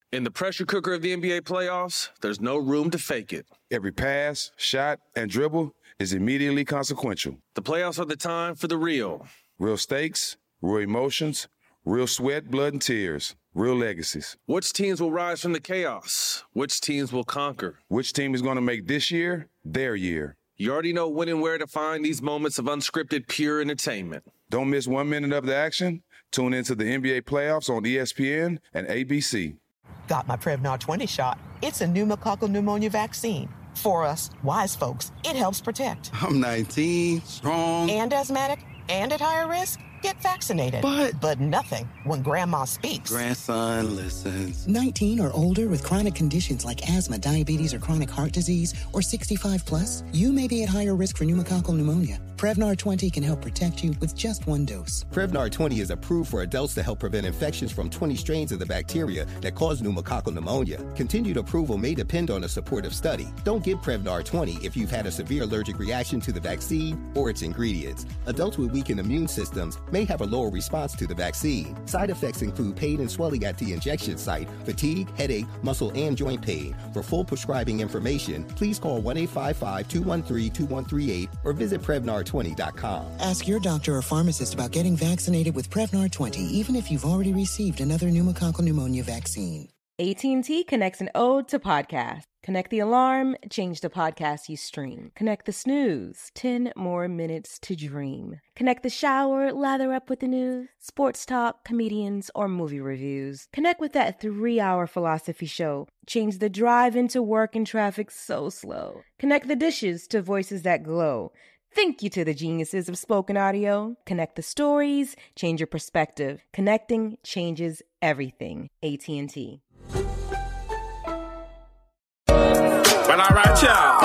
In the pressure cooker of the NBA playoffs, there's no room to fake it. Every pass, shot, and dribble is immediately consequential. The playoffs are the time for the real. Real stakes, real emotions, real sweat, blood, and tears, real legacies. Which teams will rise from the chaos? Which teams will conquer? Which team is going to make this year their year? You already know when and where to find these moments of unscripted, pure entertainment. Don't miss 1 minute of the action. Tune into the NBA playoffs on ESPN and ABC. Got my Prevnar 20 shot. It's a pneumococcal pneumonia vaccine. For us, wise folks, it helps protect. I'm 19, strong. And asthmatic, and at higher risk. Get vaccinated. But nothing when grandma speaks. Grandson listens. 19 or older with chronic conditions like asthma, diabetes, or chronic heart disease, or 65 plus, you may be at higher risk for pneumococcal pneumonia. Prevnar 20 can help protect you with just 1 dose. Prevnar 20 is approved for adults to help prevent infections from 20 strains of the bacteria that cause pneumococcal pneumonia. Continued approval may depend on a supportive study. Don't get Prevnar 20 if you've had a severe allergic reaction to the vaccine or its ingredients. Adults with weakened immune systems may have a lower response to the vaccine. Side effects include pain and swelling at the injection site, fatigue, headache, muscle, and joint pain. For full prescribing information, please call 1-855-213-2138 or visit Prevnar20.com. Ask your doctor or pharmacist about getting vaccinated with Prevnar 20, even if you've already received another pneumococcal pneumonia vaccine. AT&T connects an ode to podcast. Connect the alarm, change the podcast you stream. Connect the snooze, 10 more minutes to dream. Connect the shower, lather up with the news, sports talk, comedians, or movie reviews. Connect with that 3-hour philosophy show. Change the drive into work and traffic so slow. Connect the dishes to voices that glow. Thank you to the geniuses of spoken audio. Connect the stories, change your perspective. Connecting changes everything. AT&T. Well, all right, y'all.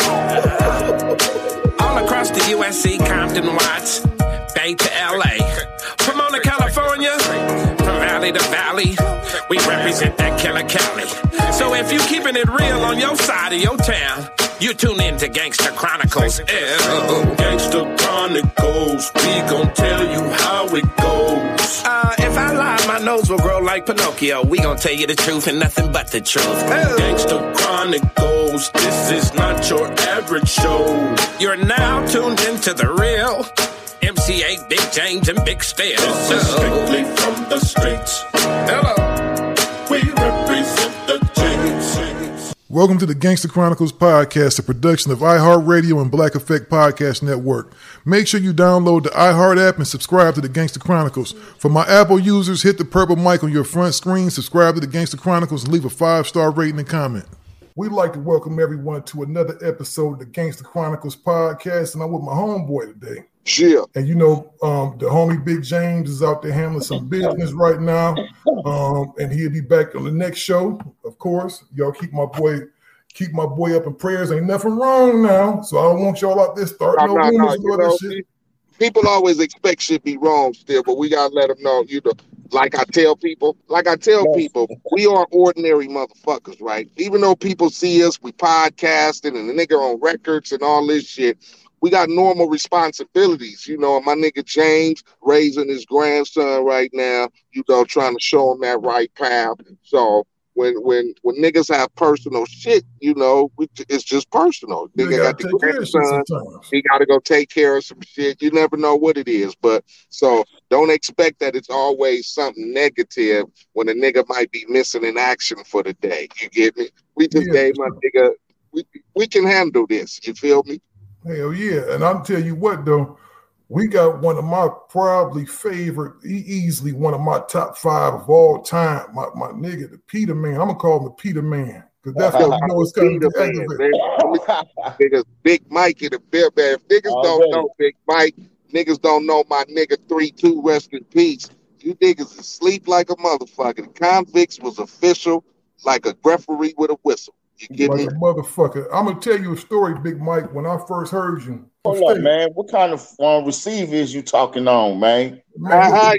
All across the USC, Compton, Watts, Bay to LA, Pomona, California, from valley to valley, we represent that killer Cali. So if you keeping it real on your side of your town, you tune in to Gangsta Chronicles. Gangsta Chronicles, we gon' tell you how it goes. If I lie, my nose will grow like Pinocchio. We gon' tell you the truth and nothing but the truth. Gangsta Chronicles, this is not your average show. You're now tuned into the real MC8, Big James, and Big Steel. This is strictly from the streets. Hello. We represent the James. Welcome to the Gangsta Chronicles podcast, a production of iHeartRadio and Black Effect Podcast Network. Make sure you download the iHeart app and subscribe to the Gangsta Chronicles. For my Apple users, hit the purple mic on your front screen, subscribe to the Gangsta Chronicles, and leave a 5-star rating and comment. We'd like to welcome everyone to another episode of the Gangsta Chronicles podcast, and I'm with my homeboy today. Yeah. And you know, the homie Big James is out there handling some business right now. And he'll be back on the next show, of course. Y'all keep my boy up in prayers. Ain't nothing wrong now. So I don't want y'all out there starting no rumors about this shit. People always expect shit be wrong still, but we gotta let them know, like I tell people, we are ordinary motherfuckers, right? Even though people see us, we podcasting and the nigga on records and all this shit. We got normal responsibilities, and my nigga James raising his grandson right now, trying to show him that right path. So when niggas have personal shit, it's just personal. Nigga got the grandson, he got to go take care of some shit. You never know what it is, but so don't expect that it's always something negative when a nigga might be missing in action for the day. You get me? We just gave my nigga, we can handle this. You feel me? Hell yeah. And I'll tell you what, though, we got one of my probably favorite, easily one of my top 5 of all time. My nigga, the Peter Man. I'm going to call him the Peter Man. Because that's what we know it's kind of niggas, Big Mike in the bill, man. If niggas don't know Big Mike, niggas don't know my nigga 3-2, rest in peace. You niggas is sleep like a motherfucker. The Convicts was official like a referee with a whistle. You get like me? A motherfucker. I'm going to tell you a story, Big Mike, when I first heard you. Hold on, man. What kind of receiver is you talking on, man? He done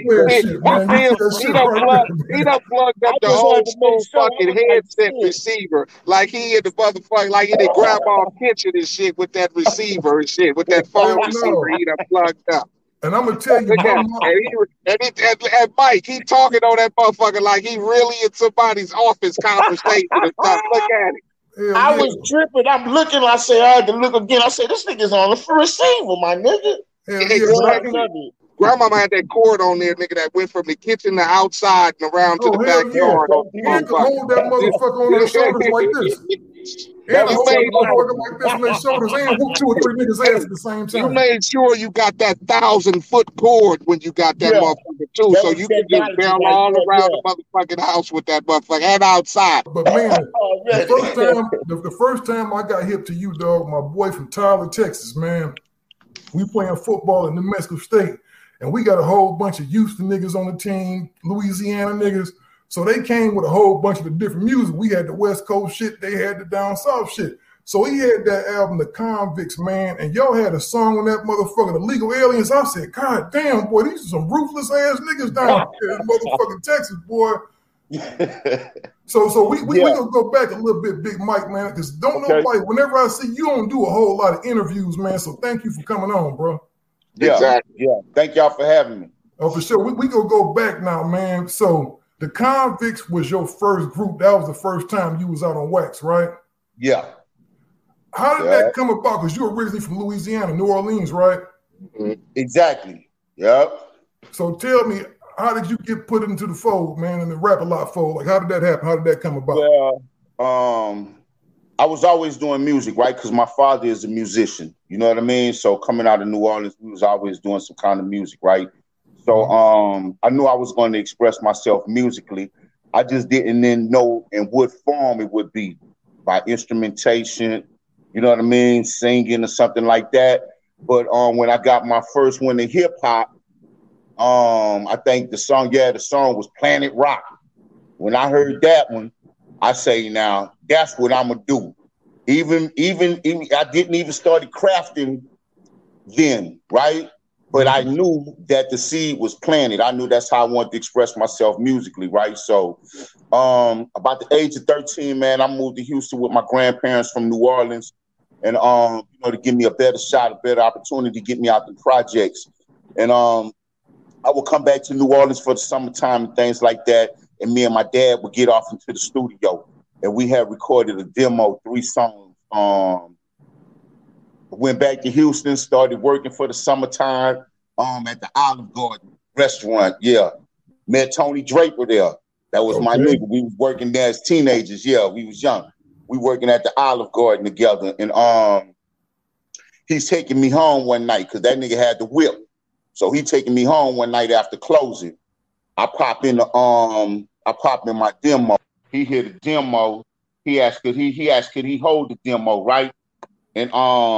plugged up the old school fucking headset receiver. Like he in the motherfucker, like in the grandma's kitchen and shit with that receiver and shit, with that phone receiver he done plugged up. And I'm gonna tell you, Look at him. And Mike, he talking on that motherfucker like he really in somebody's office conversation and stuff. Look at him. I was tripping. I'm looking. I say I had to look again. I said this nigga's on the receiver, my nigga. Exactly. Grandmama had that cord on there, nigga, that went from the kitchen to outside and around to the backyard. Yeah. He could hold that motherfucker on his shoulders like this. And hold that motherfucker like this on their shoulders and whoop 2 or 3 niggas' ass at the same time. You made sure you got that 1,000-foot cord when you got that motherfucker too, so you could just bail all around the motherfucking house with that motherfucker and outside. But man, the first time I got hip to you, dog, my boy from Tyler, Texas, man, we playing football in New Mexico State. And we got a whole bunch of Houston niggas on the team, Louisiana niggas. So they came with a whole bunch of the different music. We had the West Coast shit. They had the down south shit. So he had that album, The Convicts, man. And y'all had a song on that motherfucker, The Legal Aliens. I said, God damn, boy, these are some ruthless ass niggas down here in motherfucking Texas, boy. So we gonna go back a little bit, Big Mike, man, because nobody, whenever I see you don't do a whole lot of interviews, man. So thank you for coming on, bro. Yeah, exactly. Yeah. Thank y'all for having me. Oh, for sure. We gonna go back now, man. So the Convicts was your first group. That was the first time you was out on wax, right? Yeah. How did that come about? Because you're originally from Louisiana, New Orleans, right? Exactly. Yep. So tell me, how did you get put into the fold, man, in the Rap-A-Lot fold? Like, how did that happen? How did that come about? Well, I was always doing music, right? Because my father is a musician. You know what I mean? So coming out of New Orleans, we was always doing some kind of music, right? So I knew I was going to express myself musically. I just didn't then know in what form it would be, by instrumentation, you know what I mean, singing or something like that. But when I got my first one in hip hop, I think the song was Planet Rock. When I heard that one, I say, now that's what I'm gonna do. Even I didn't even start crafting then, right? But I knew that the seed was planted. I knew that's how I wanted to express myself musically, right? So about the age of 13, man, I moved to Houston with my grandparents from New Orleans, and to give me a better shot, a better opportunity to get me out the projects. And I would come back to New Orleans for the summertime and things like that. And me and my dad would get off into the studio, and we had recorded a demo, 3 songs. Went back to Houston, started working for the summertime at the Olive Garden restaurant. Yeah, met Tony Draper there. That was my nigga. We was working there as teenagers. Yeah, we was young. We working at the Olive Garden together, and he's taking me home one night because that nigga had the whip. So he taking me home one night after closing. I pop in my demo. He hear the demo. He asked could he hold the demo, right? And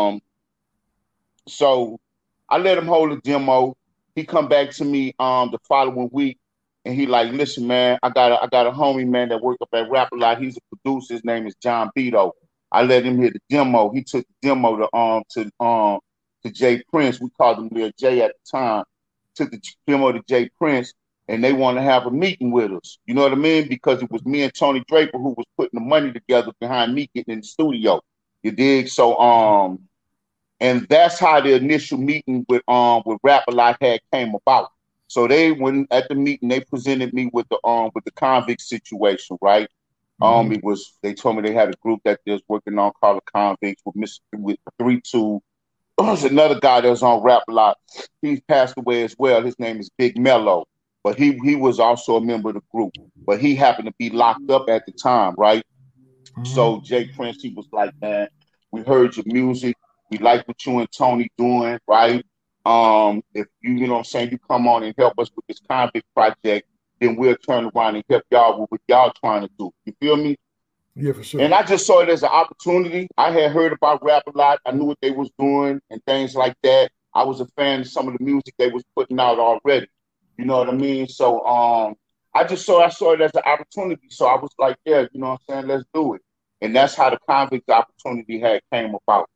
so I let him hold the demo. He come back to me the following week, and he like, listen, man, I got a homie, man, that work up at Rap-A-Lot. He's a producer. His name is John Beto. I let him hear the demo. He took the demo to Jay Prince. We called him Lil J at the time. Took the demo to Jay Prince, and they want to have a meeting with us. You know what I mean? Because it was me and Tony Draper who was putting the money together behind me getting in the studio. You dig? So and that's how the initial meeting with Rap-A-Lot came about. So they went at the meeting, they presented me with the convict situation, right? They told me they had a group that they was working on called the Convicts with 3-2. There's another guy that was on Rap-A-Lot. He's passed away as well. His name is Big Mello, but he was also a member of the group. But he happened to be locked up at the time, right? So Jay Prince, he was like, man, we heard your music. We like what you and Tony doing, right? If you know what I'm saying, you come on and help us with this convict project, then we'll turn around and help y'all with what y'all trying to do. You feel me? Yeah, for sure. And I just saw it as an opportunity. I had heard about Rap-A-Lot. I knew what they was doing and things like that. I was a fan of some of the music they was putting out already. You know what I mean? So I saw it as an opportunity. So I was like, yeah, you know what I'm saying? Let's do it. And that's how the convict opportunity came about.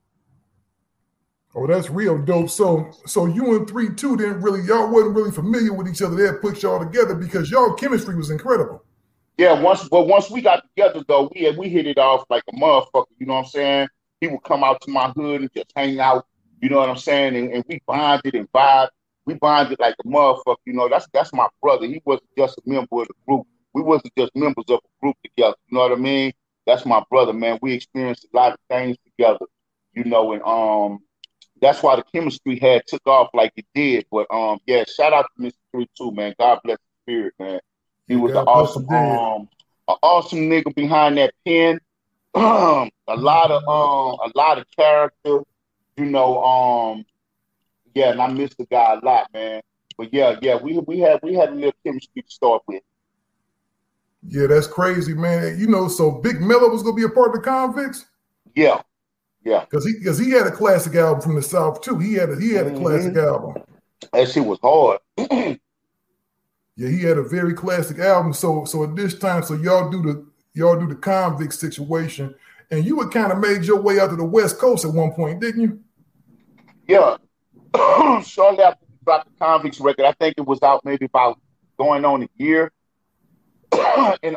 Oh, that's real dope. So you and 3-2 y'all wasn't really familiar with each other. That put y'all together because y'all chemistry was incredible. Yeah, once we got together though, we hit it off like a motherfucker. You know what I'm saying? He would come out to my hood and just hang out. You know what I'm saying? And we bonded and vibed. We bonded like a motherfucker. You know, that's my brother. He wasn't just a member of the group. We wasn't just members of a group together. You know what I mean? That's my brother, man. We experienced a lot of things together. You know, and that's why the chemistry had took off like it did. But yeah, shout out to Mr. 3-2, man. God bless the spirit, man. He was an awesome nigga behind that pen. A lot of character, you know. Yeah, and I miss the guy a lot, man. But yeah, we had a little chemistry to start with. Yeah, that's crazy, man. You know, so Big Mello was gonna be a part of the Convicts. Yeah. Because he had a classic album from the South too. He had a classic album. That shit was hard. Yeah, he had a very classic album. So at this time, so y'all do the Convict situation, and you had kind of made your way out to the West Coast at one point, didn't you? Yeah. Shortly after we dropped the Convicts record, I think it was out maybe about going on a year. And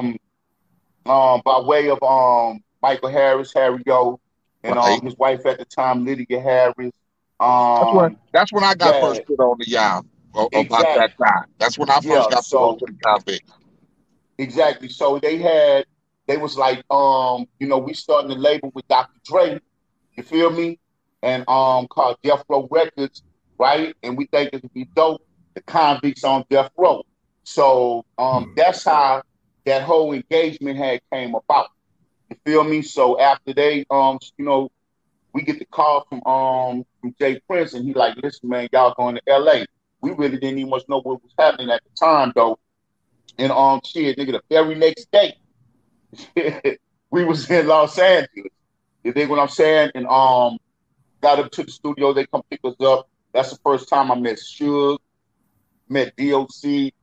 by way of Michael Harris, Harry O, and his wife at the time, Lydia Harris. That's when I got first put on the y'all about that time. That's when I first got put on to the Convicts. Exactly. So they was like, you know, we starting the label with Dr. Dre, you feel me? And called Death Row Records, right? And we think it would be dope, the Convicts on Death Row. So that's how that whole engagement had came about. You feel me? So after they, you know, we get the call from Jay Prince, and he like, listen, man, y'all going to LA. We really didn't even much know what was happening at the time, though. And shit, nigga, the very next day, we was in Los Angeles. You dig what I'm saying? And got up to the studio. They come pick us up. That's the first time I met Suge, met DOC,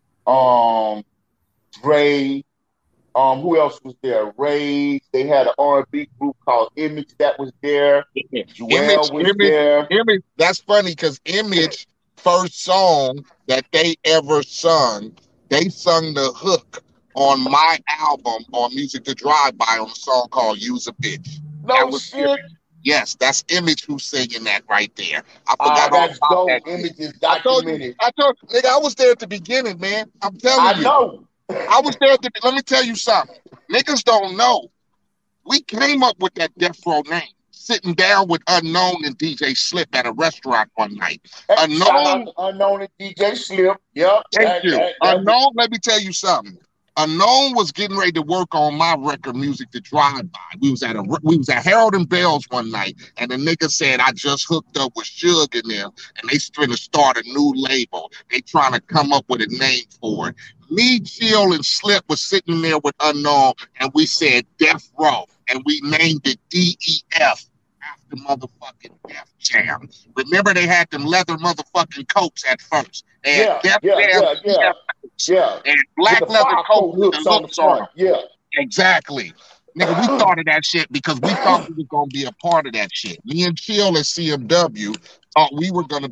Dre. Who else was there? Ray. They had an R&B group called Image that was there. Joel was there. Image. That's funny because Image first song that they ever sung, they sung the hook on my album on Music to Drive By on a song called Use a Bitch. No shit. Image. Yes, that's Image who's singing that right there. I forgot all about that. Image is documented. I told nigga, I was there at the beginning, man. I'm telling you. I know. I was there at the, let me tell you something. Niggas don't know. We came up with that Death Row name, sitting down with Unknown and DJ Slip at a restaurant one night. Unknown and DJ Slip. Yep. Thank you. Unknown, let me tell you something. Unknown was getting ready to work on my record, Music to Drive By. We was at Harold and Bell's one night, and the nigga said, I just hooked up with Suge and them, and they trying to start a new label. They trying to come up with a name for it. Me, Chill, and Slip was sitting there with Unknown, and we said Death Row, and we named it DEF after motherfucking Def Jam. Remember, they had them leather motherfucking coats at first. They had Def Jam. Yeah. And black leather coat with the looks on. Yeah. Exactly. Nigga, we thought of that shit because we thought we were gonna be a part of that shit. Me and Chill at CMW thought we were gonna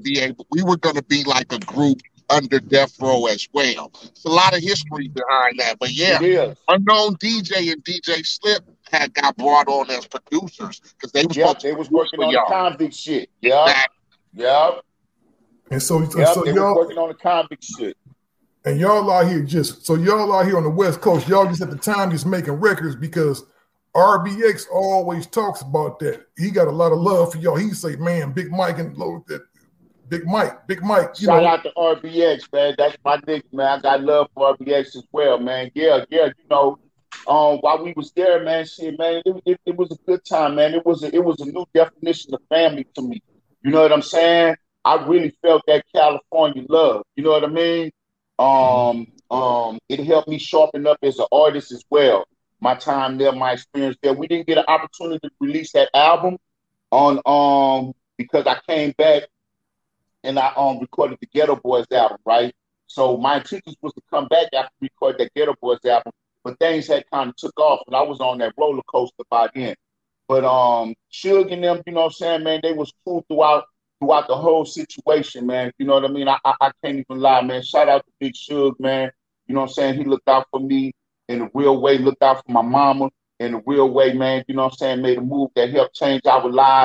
be like a group under Death Row as well. It's a lot of history behind that. But yeah, Unknown DJ and DJ Slip got brought on as producers because they was working on the Convict shit. Yeah. Exactly. Yeah. And so they were working on the Convict shit. And y'all out here on the West Coast, y'all just at the time just making records because RBX always talks about that. He got a lot of love for y'all. He say, man, Big Mike and Big Mike. Shout out to RBX, man. That's my nigga, man. I got love for RBX as well, man. Yeah. You know, while we was there, man, shit, man, it was a good time, man. It was a new definition of family to me. You know what I'm saying? I really felt that California love. You know what I mean? It helped me sharpen up as an artist as well. My time there, my experience there. We didn't get an opportunity to release that album on because I came back and I recorded the Ghetto Boys album, right? So my intentions was to come back after we recorded that Ghetto Boys album, but things had kind of took off and I was on that roller coaster by then. But Suge and them, you know what I'm saying, man, they was cool throughout the whole situation, man. You know what I mean? I can't even lie, man. Shout out to Big Suge, man. You know what I'm saying? He looked out for me in a real way, looked out for my mama in a real way, man. You know what I'm saying? Made a move that helped change our lives.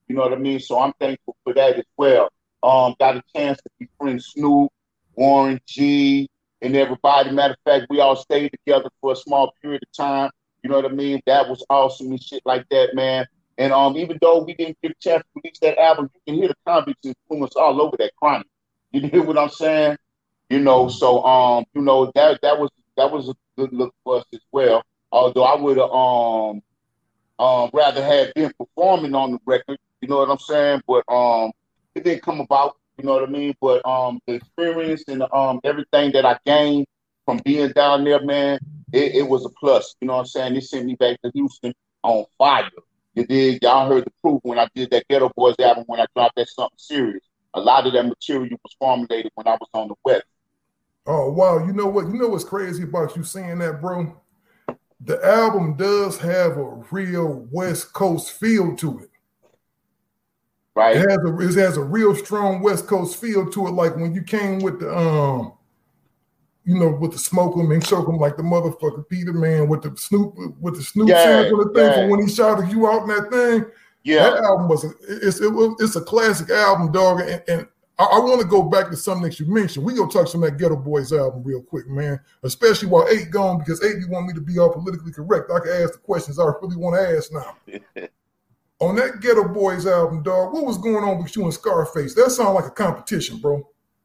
You know what I mean? So I'm thankful for that as well. Got a chance to befriend Snoop, Warren G, and everybody. Matter of fact, we all stayed together for a small period of time. You know what I mean? That was awesome and shit like that, man. And even though we didn't get a chance to release that album, you can hear the Convicts influence all over that Chronic. You hear what I'm saying? You know, so you know, that was a good look for us as well. Although I would have rather have been performing on the record, you know what I'm saying? But it didn't come about, you know what I mean? But the experience and everything that I gained from being down there, man, it was a plus. You know what I'm saying? It sent me back to Houston on fire. You dig? Y'all heard the proof when I did that Ghetto Boys album, when I dropped that Something Serious. A lot of that material was formulated when I was on the West. Oh, wow. You know what? You know what's crazy about you saying that, bro? The album does have a real West Coast feel to it. Right. It has a real strong West Coast feel to it. Like when you came with the, you know, with the Smoke 'em and Choke 'em like the motherfucker Peter Man with the Snoop sample and thing from when he shouted you out in that thing. Yeah. That album it's a classic album, dog. And I want to go back to something that you mentioned. We gonna touch on that Ghetto Boys album real quick, man. Especially while 8 gone, because 8 you want me to be all politically correct. I can ask the questions I really want to ask now. On that Ghetto Boys album, dog, what was going on with you and Scarface? That sounded like a competition, bro.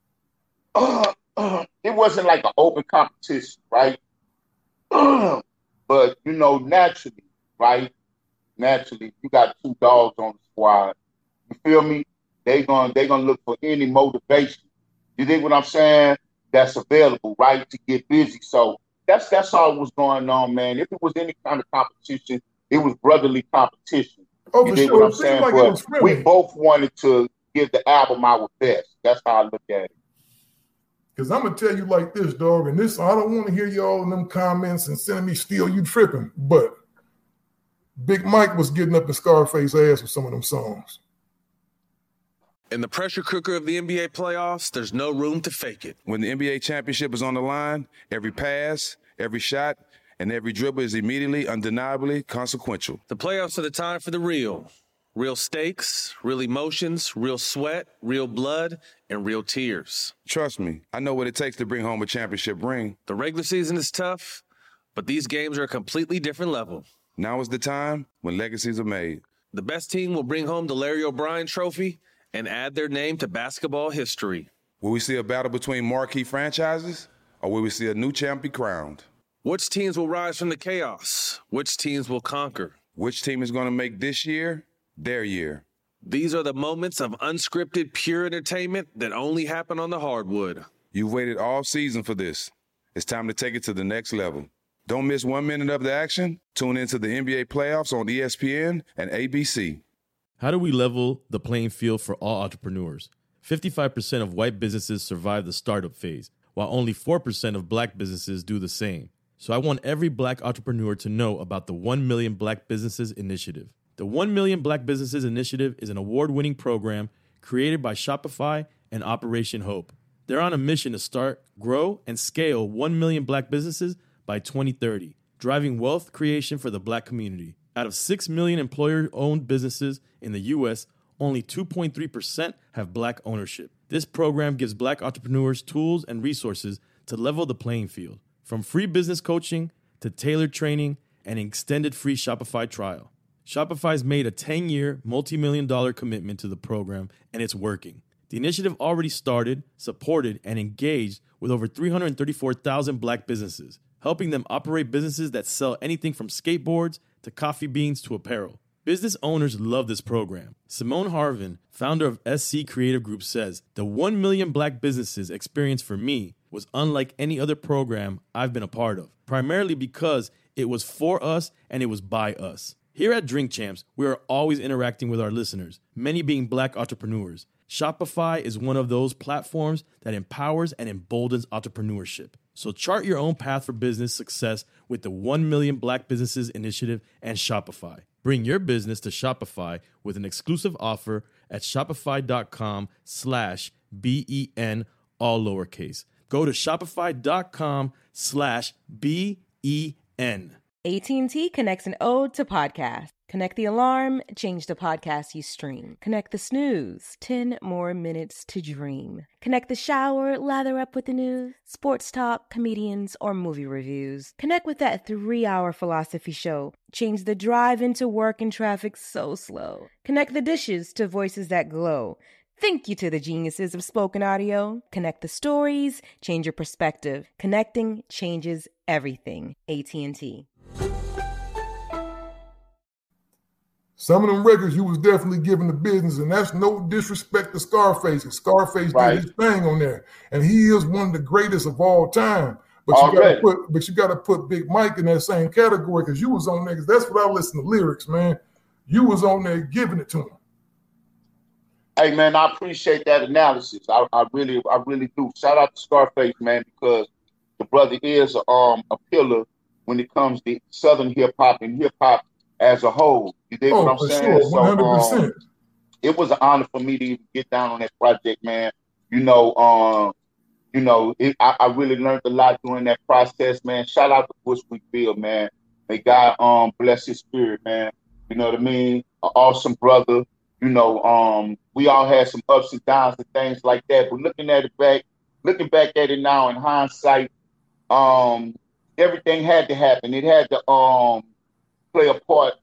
It wasn't like an open competition, right? But you know, naturally, right? Naturally, you got 2 dogs on the squad. You feel me? They gonna look for any motivation. You think what I'm saying? That's available, right? To get busy. So that's all was going on, man. If it was any kind of competition, it was brotherly competition. Oh, you for think sure. what I'm saying? Like but we both wanted to give the album our best. That's how I look at it. Because I'm going to tell you like this, dog, and this, I don't want to hear y'all in them comments and sending me still you tripping, but Big Mike was getting up in Scarface ass with some of them songs. In the pressure cooker of the NBA playoffs, there's no room to fake it. When the NBA championship is on the line, every pass, every shot, and every dribble is immediately, undeniably consequential. The playoffs are the time for the real. Real stakes, real emotions, real sweat, real blood, and real tears. Trust me, I know what it takes to bring home a championship ring. The regular season is tough, but these games are a completely different level. Now is the time when legacies are made. The best team will bring home the Larry O'Brien Trophy and add their name to basketball history. Will we see a battle between marquee franchises, or will we see a new champ be crowned? Which teams will rise from the chaos? Which teams will conquer? Which team is going to make this year their year? These are the moments of unscripted, pure entertainment that only happen on the hardwood. You've waited all season for this. It's time to take it to the next level. Don't miss 1 minute of the action. Tune into the NBA playoffs on ESPN and ABC. How do we level the playing field for all entrepreneurs? 55% of white businesses survive the startup phase, while only 4% of black businesses do the same. So I want every black entrepreneur to know about the 1 Million Black Businesses Initiative. The 1 Million Black Businesses Initiative is an award-winning program created by Shopify and Operation Hope. They're on a mission to start, grow, and scale 1 million black businesses by 2030, driving wealth creation for the black community. Out of 6 million employer-owned businesses in the U.S., only 2.3% have black ownership. This program gives black entrepreneurs tools and resources to level the playing field, from free business coaching to tailored training and an extended free Shopify trial. Shopify's made a 10-year, multi-million-dollar commitment to the program, and it's working. The initiative already started, supported, and engaged with over 334,000 black businesses, helping them operate businesses that sell anything from skateboards to coffee beans to apparel. Business owners love this program. Simone Harvin, founder of SC Creative Group, says, "The 1 million black businesses experience for me was unlike any other program I've been a part of, primarily because it was for us and it was by us." Here at Drink Champs, we are always interacting with our listeners, many being black entrepreneurs. Shopify is one of those platforms that empowers and emboldens entrepreneurship. So chart your own path for business success with the 1 Million Black Businesses Initiative and Shopify. Bring your business to Shopify with an exclusive offer at shopify.com/BEN, all lowercase. Go to shopify.com/BEN. AT&T connects an ode to podcast. Connect the alarm, change the podcast you stream. Connect the snooze, 10 more minutes to dream. Connect the shower, lather up with the news, sports talk, comedians, or movie reviews. Connect with that 3-hour philosophy show. Change the drive into work and traffic so slow. Connect the dishes to voices that glow. Thank you to the geniuses of spoken audio. Connect the stories, change your perspective. Connecting changes everything. AT&T. Some of them records you was definitely giving the business, and that's no disrespect to Scarface. Scarface did his thing on there, and he is one of the greatest of all time. But you got to put Big Mike in that same category because you was on there. Because that's what I listen to lyrics, man. You was on there giving it to him. Hey man, I appreciate that analysis. I really do. Shout out to Scarface, man, because the brother is a pillar when it comes to Southern hip hop and hip hop as a whole. You dig what I'm saying? Sure, 100%. So, it was an honor for me to even get down on that project, man. I really learned a lot during that process, man. Shout out to Bushwick Bill, man. May God bless his spirit, man. You know what I mean? An awesome brother. We all had some ups and downs and things like that. But looking back at it now in hindsight, everything had to happen. It had to play a part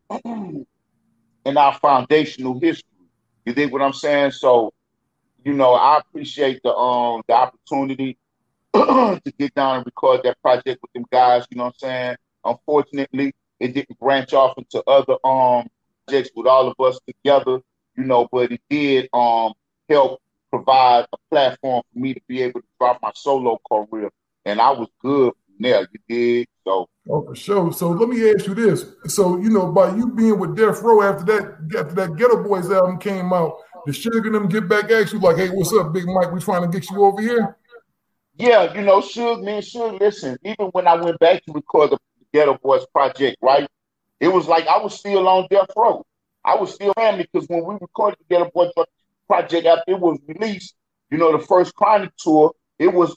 in our foundational history. You dig what I'm saying? So, I appreciate the opportunity to get down and record that project with them guys. You know what I'm saying? Unfortunately, it didn't branch off into other projects with all of us together. But it did help provide a platform for me to be able to drop my solo career, and I was good from there. You dig? So. Oh, for sure. So let me ask you this. So, by you being with Death Row after that Ghetto Boys album came out, did Suge and them get back at you like, hey, what's up, Big Mike? We trying to get you over here? Yeah, Suge, listen, even when I went back to record the Ghetto Boys project, right, it was like I was still on Death Row. I was still family because when we recorded the Ghetto Boys project after it was released, the first Chronic tour, it was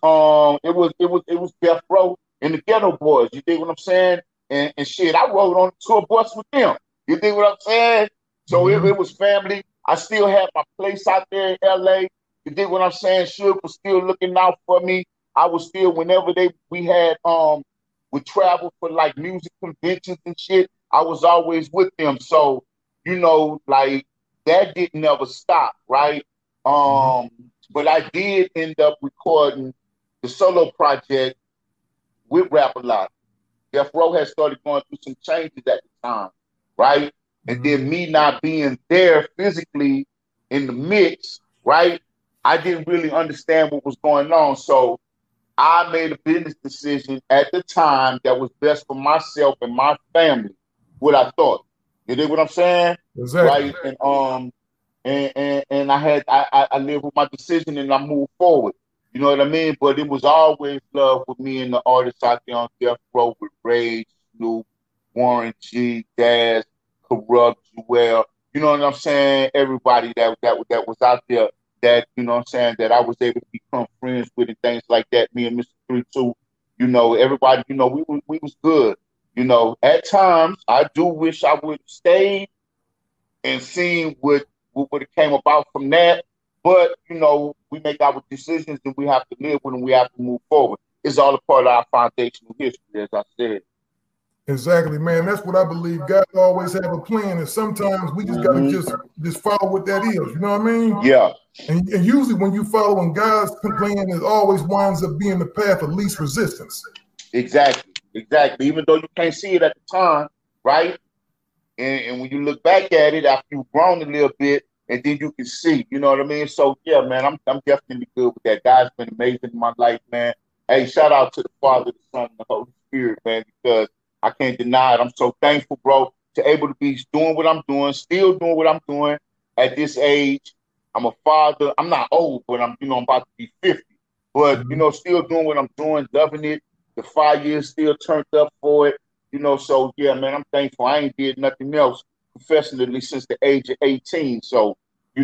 Death Row and the Ghetto Boys. You dig what I'm saying? And shit, I rode on the tour bus with them. You dig what I'm saying? So it was family. I still had my place out there in LA. You dig what I'm saying? Suge was still looking out for me. I was still, whenever we would travel for like music conventions and shit, I was always with them. So, like that didn't never stop, right? But I did end up recording the solo project with Rap-A-Lot. Death Row had started going through some changes at the time, right? And then me not being there physically in the mix, right? I didn't really understand what was going on. So I made a business decision at the time that was best for myself and my family, what I thought. You dig what I'm saying? Exactly. Right. And I lived with my decision and I moved forward. You know what I mean? But it was always love with me and the artists out there on Death Row with Rage, Snoop, Warren G, Daz, Corrupt, Jewel. You know what I'm saying? Everybody that was out there that, you know what I'm saying, that I was able to become friends with and things like that. Me and Mr. 3-2, everybody, we was good. At times I do wish I would have stayed and seen what it came about from that. But, we make our decisions and we have to live with them. We have to move forward. It's all a part of our foundational history, as I said. Exactly, man. That's what I believe. God always have a plan, and sometimes we just got to just follow what that is. You know what I mean? Yeah. And usually when you following God's plan, it always winds up being the path of least resistance. Exactly. Even though you can't see it at the time, right? And when you look back at it after you've grown a little bit, and then you can see, you know what I mean? So, yeah, man, I'm definitely good with that. God's been amazing in my life, man. Hey, shout out to the Father, the Son, and the Holy Spirit, man, because I can't deny it. I'm so thankful, bro, to able to be doing what I'm doing, still doing what I'm doing at this age. I'm a father. I'm not old, but I'm about to be 50. But, still doing what I'm doing, loving it. The 5 years still turned up for it. So, yeah, man, I'm thankful. I ain't did nothing else professionally since the age of 18. So,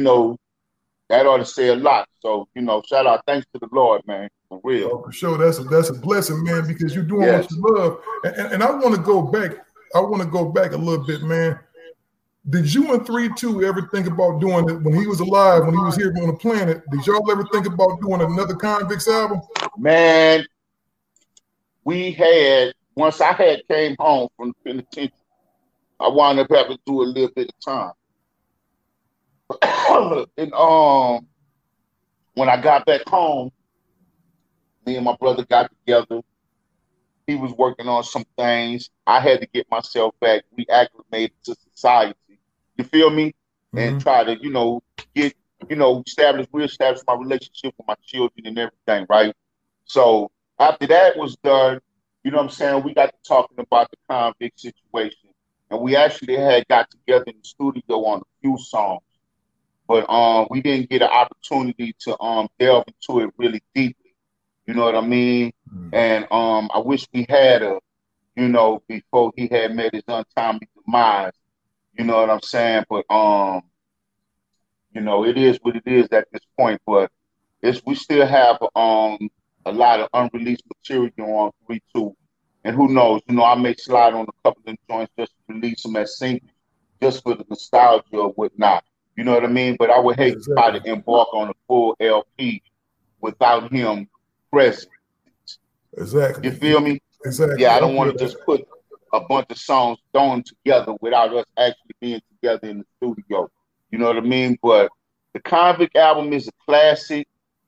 that ought to say a lot. So, shout out, thanks to the Lord, man, for real. Oh, for sure, that's a blessing, man, because you're doing what you love. And I want to go back. I want to go back a little bit, man. Did you and 3-2 ever think about doing it when he was alive, when he was here on the planet? Did y'all ever think about doing another Convicts album? Man, once I had came home from the penitentiary, I wound up having to do a little bit of time. And when I got back home, me and my brother got together. He was working on some things. I had to get myself back reacclimated to society. You feel me? And try to, reestablish my relationship with my children and everything, right? So after that was done, you know what I'm saying, we got to talking about the convict situation. And we actually had got together in the studio on a few songs. But we didn't get an opportunity to delve into it really deeply. You know what I mean? And I wish we had before he had met his untimely demise. You know what I'm saying? But it is what it is at this point. But we still have a lot of unreleased material on 3-2. And who knows? I may slide on a couple of joints just to release them as singles, just for the nostalgia or whatnot. You know what I mean? But I would hate to try to embark on a full LP without him present. Exactly. You feel me? Exactly. Yeah, I don't want to just put a bunch of songs thrown together without us actually being together in the studio. You know what I mean? But the Convict album is a classic.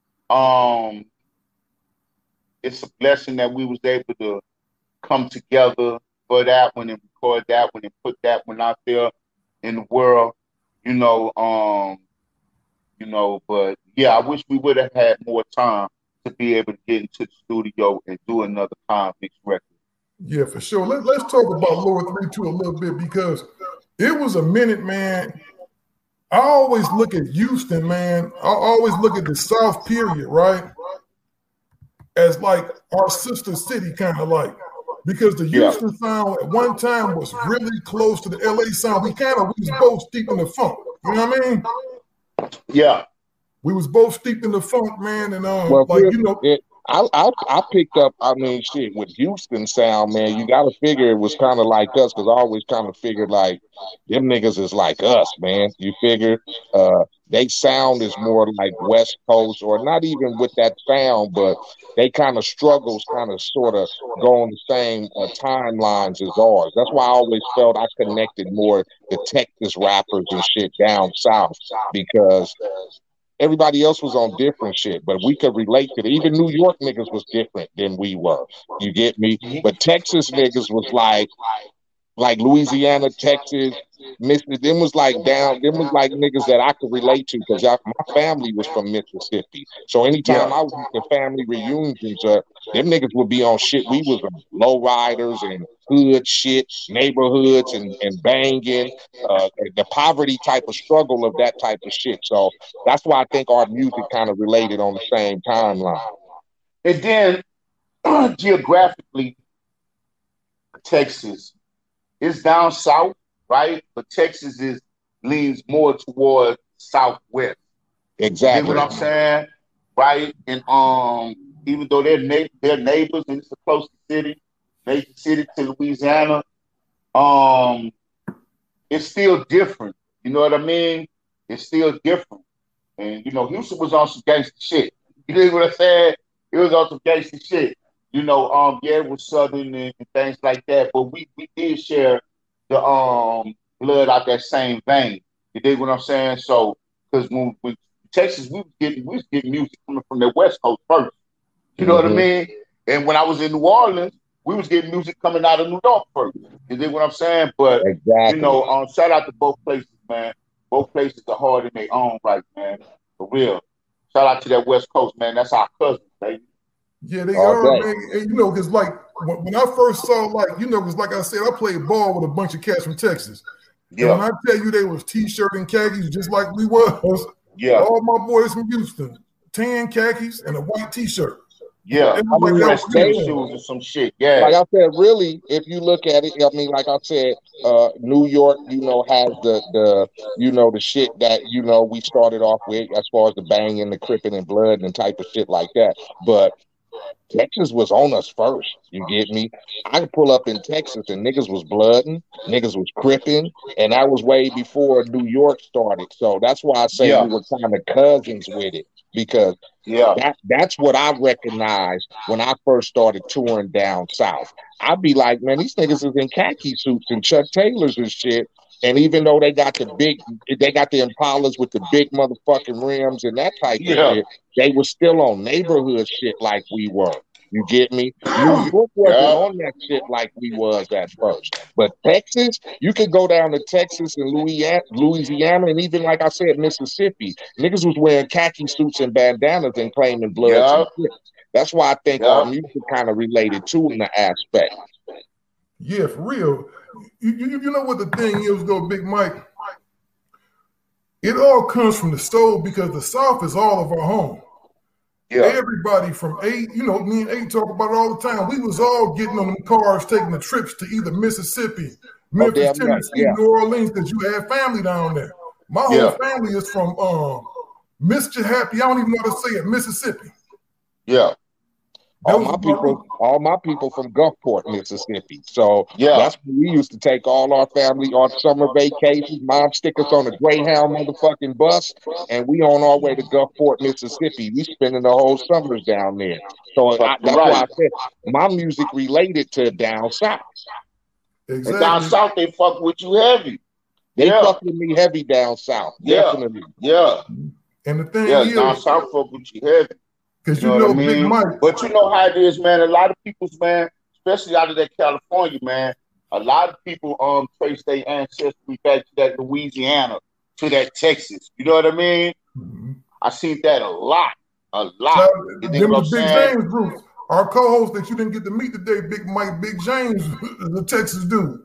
It's a blessing that we was able to come together for that one and record that one and put that one out there in the world. But yeah, I wish we would have had more time to be able to get into the studio and do another Convicts record. Yeah, for sure. Let's talk about Lower 3-2 a little bit, because it was a minute, man. I always look at Houston, man. I always look at the South period, right, as like our sister city, kind of like, because the Houston sound at one time was really close to the LA sound. We was both steeped in the funk. You know what I mean? Yeah. We was both steeped in the funk, man, and I picked up, with Houston sound, man, you got to figure it was kind of like us, because I always kind of figured like them niggas is like us, man. You figure they sound is more like West Coast, or not even with that sound, but they kind of struggles kind of sort of go on the same timelines as ours. That's why I always felt I connected more the Texas rappers and shit down south, because everybody else was on different shit, but we could relate to it. Even New York niggas was different than we were. You get me? But Texas niggas was like Louisiana, Texas, Mississippi. Them was like niggas that I could relate to, because my family was from Mississippi. So anytime I was in family reunions, them niggas would be on shit. We was low riders and hood shit, neighborhoods and banging, the poverty type of struggle of that type of shit. So that's why I think our music kind of related on the same timeline. And then geographically, Texas is down south, right? But Texas leans more toward southwest. Exactly. You know what I'm saying? Right? And even though they're neighbors and it's a close city, major city to Louisiana, it's still different. You know what I mean? It's still different. And Houston was on some gangster shit. You know what I'm saying? It was on some gangster shit. It was Southern and things like that, but we did share the blood out that same vein. You dig what I'm saying? So, because when Texas, we was getting music coming from the West Coast first. You know what I mean? And when I was in New Orleans, we was getting music coming out of New York first. You dig what I'm saying? But shout out to both places, man. Both places are hard in their own right, man. For real. Shout out to that West Coast, man. That's our cousins, baby. Yeah, they are, man. And, because like when I first saw, because like I said, I played ball with a bunch of cats from Texas. Yeah. And when I tell you they was T-shirt and khakis, just like we was. Yeah. All my boys from Houston, tan khakis and a white T-shirt. Yeah, shoes or some shit. Yeah, like I said, really, if you look at it, like I said, New York, has the the shit that we started off with as far as the banging, the cripping and blood and type of shit like that. But Texas was on us first. You get me? I could pull up in Texas and niggas was blooding, niggas was cripping, and that was way before New York started. So that's why I say we were kind of cousins with it, because that's what I recognized when I first started touring down south. I'd be like, man, these niggas is in khaki suits and Chuck Taylors and shit. And even though they got the Impalas with the big motherfucking rims and that type of shit, they were still on neighborhood shit like we were. You get me? New York wasn't on that shit like we was at first. But Texas, you could go down to Texas and Louisiana, and even, like I said, Mississippi. Niggas was wearing khaki suits and bandanas and claiming blood. And shit. That's why I think our music kind of related to in the aspect. Yeah, for real. You know what the thing is, though, Big Mike? It all comes from the soul, because the South is all of our home. Yeah. Everybody from 8, me and 8 talk about it all the time. We was all getting on them cars, taking the trips to either Mississippi, Memphis, Tennessee, New Orleans, because you had family down there. My whole family is from Mischief Happy, I don't even know how to say it, Mississippi. Yeah. All my people from Gulfport, Mississippi. So that's where we used to take all our family on summer vacations. Mom stick us on a Greyhound motherfucking bus, and we on our way to Gulfport, Mississippi. We spending the whole summers down there. So that's why I said my music related to down south. Exactly. And down south, they fuck with you heavy. They fuck with me heavy down south. Definitely. Yeah. And the thing is, down south fuck with you heavy. Because you know Big Mike. But you know how it is, man. A lot of people's, man, especially out of that California, man, a lot of people trace their ancestry back to that Louisiana, to that Texas. You know what I mean? Mm-hmm. I seen that a lot. Them the Big James group. Our co-host that you didn't get to meet today, Big Mike, Big James, the Texas dude.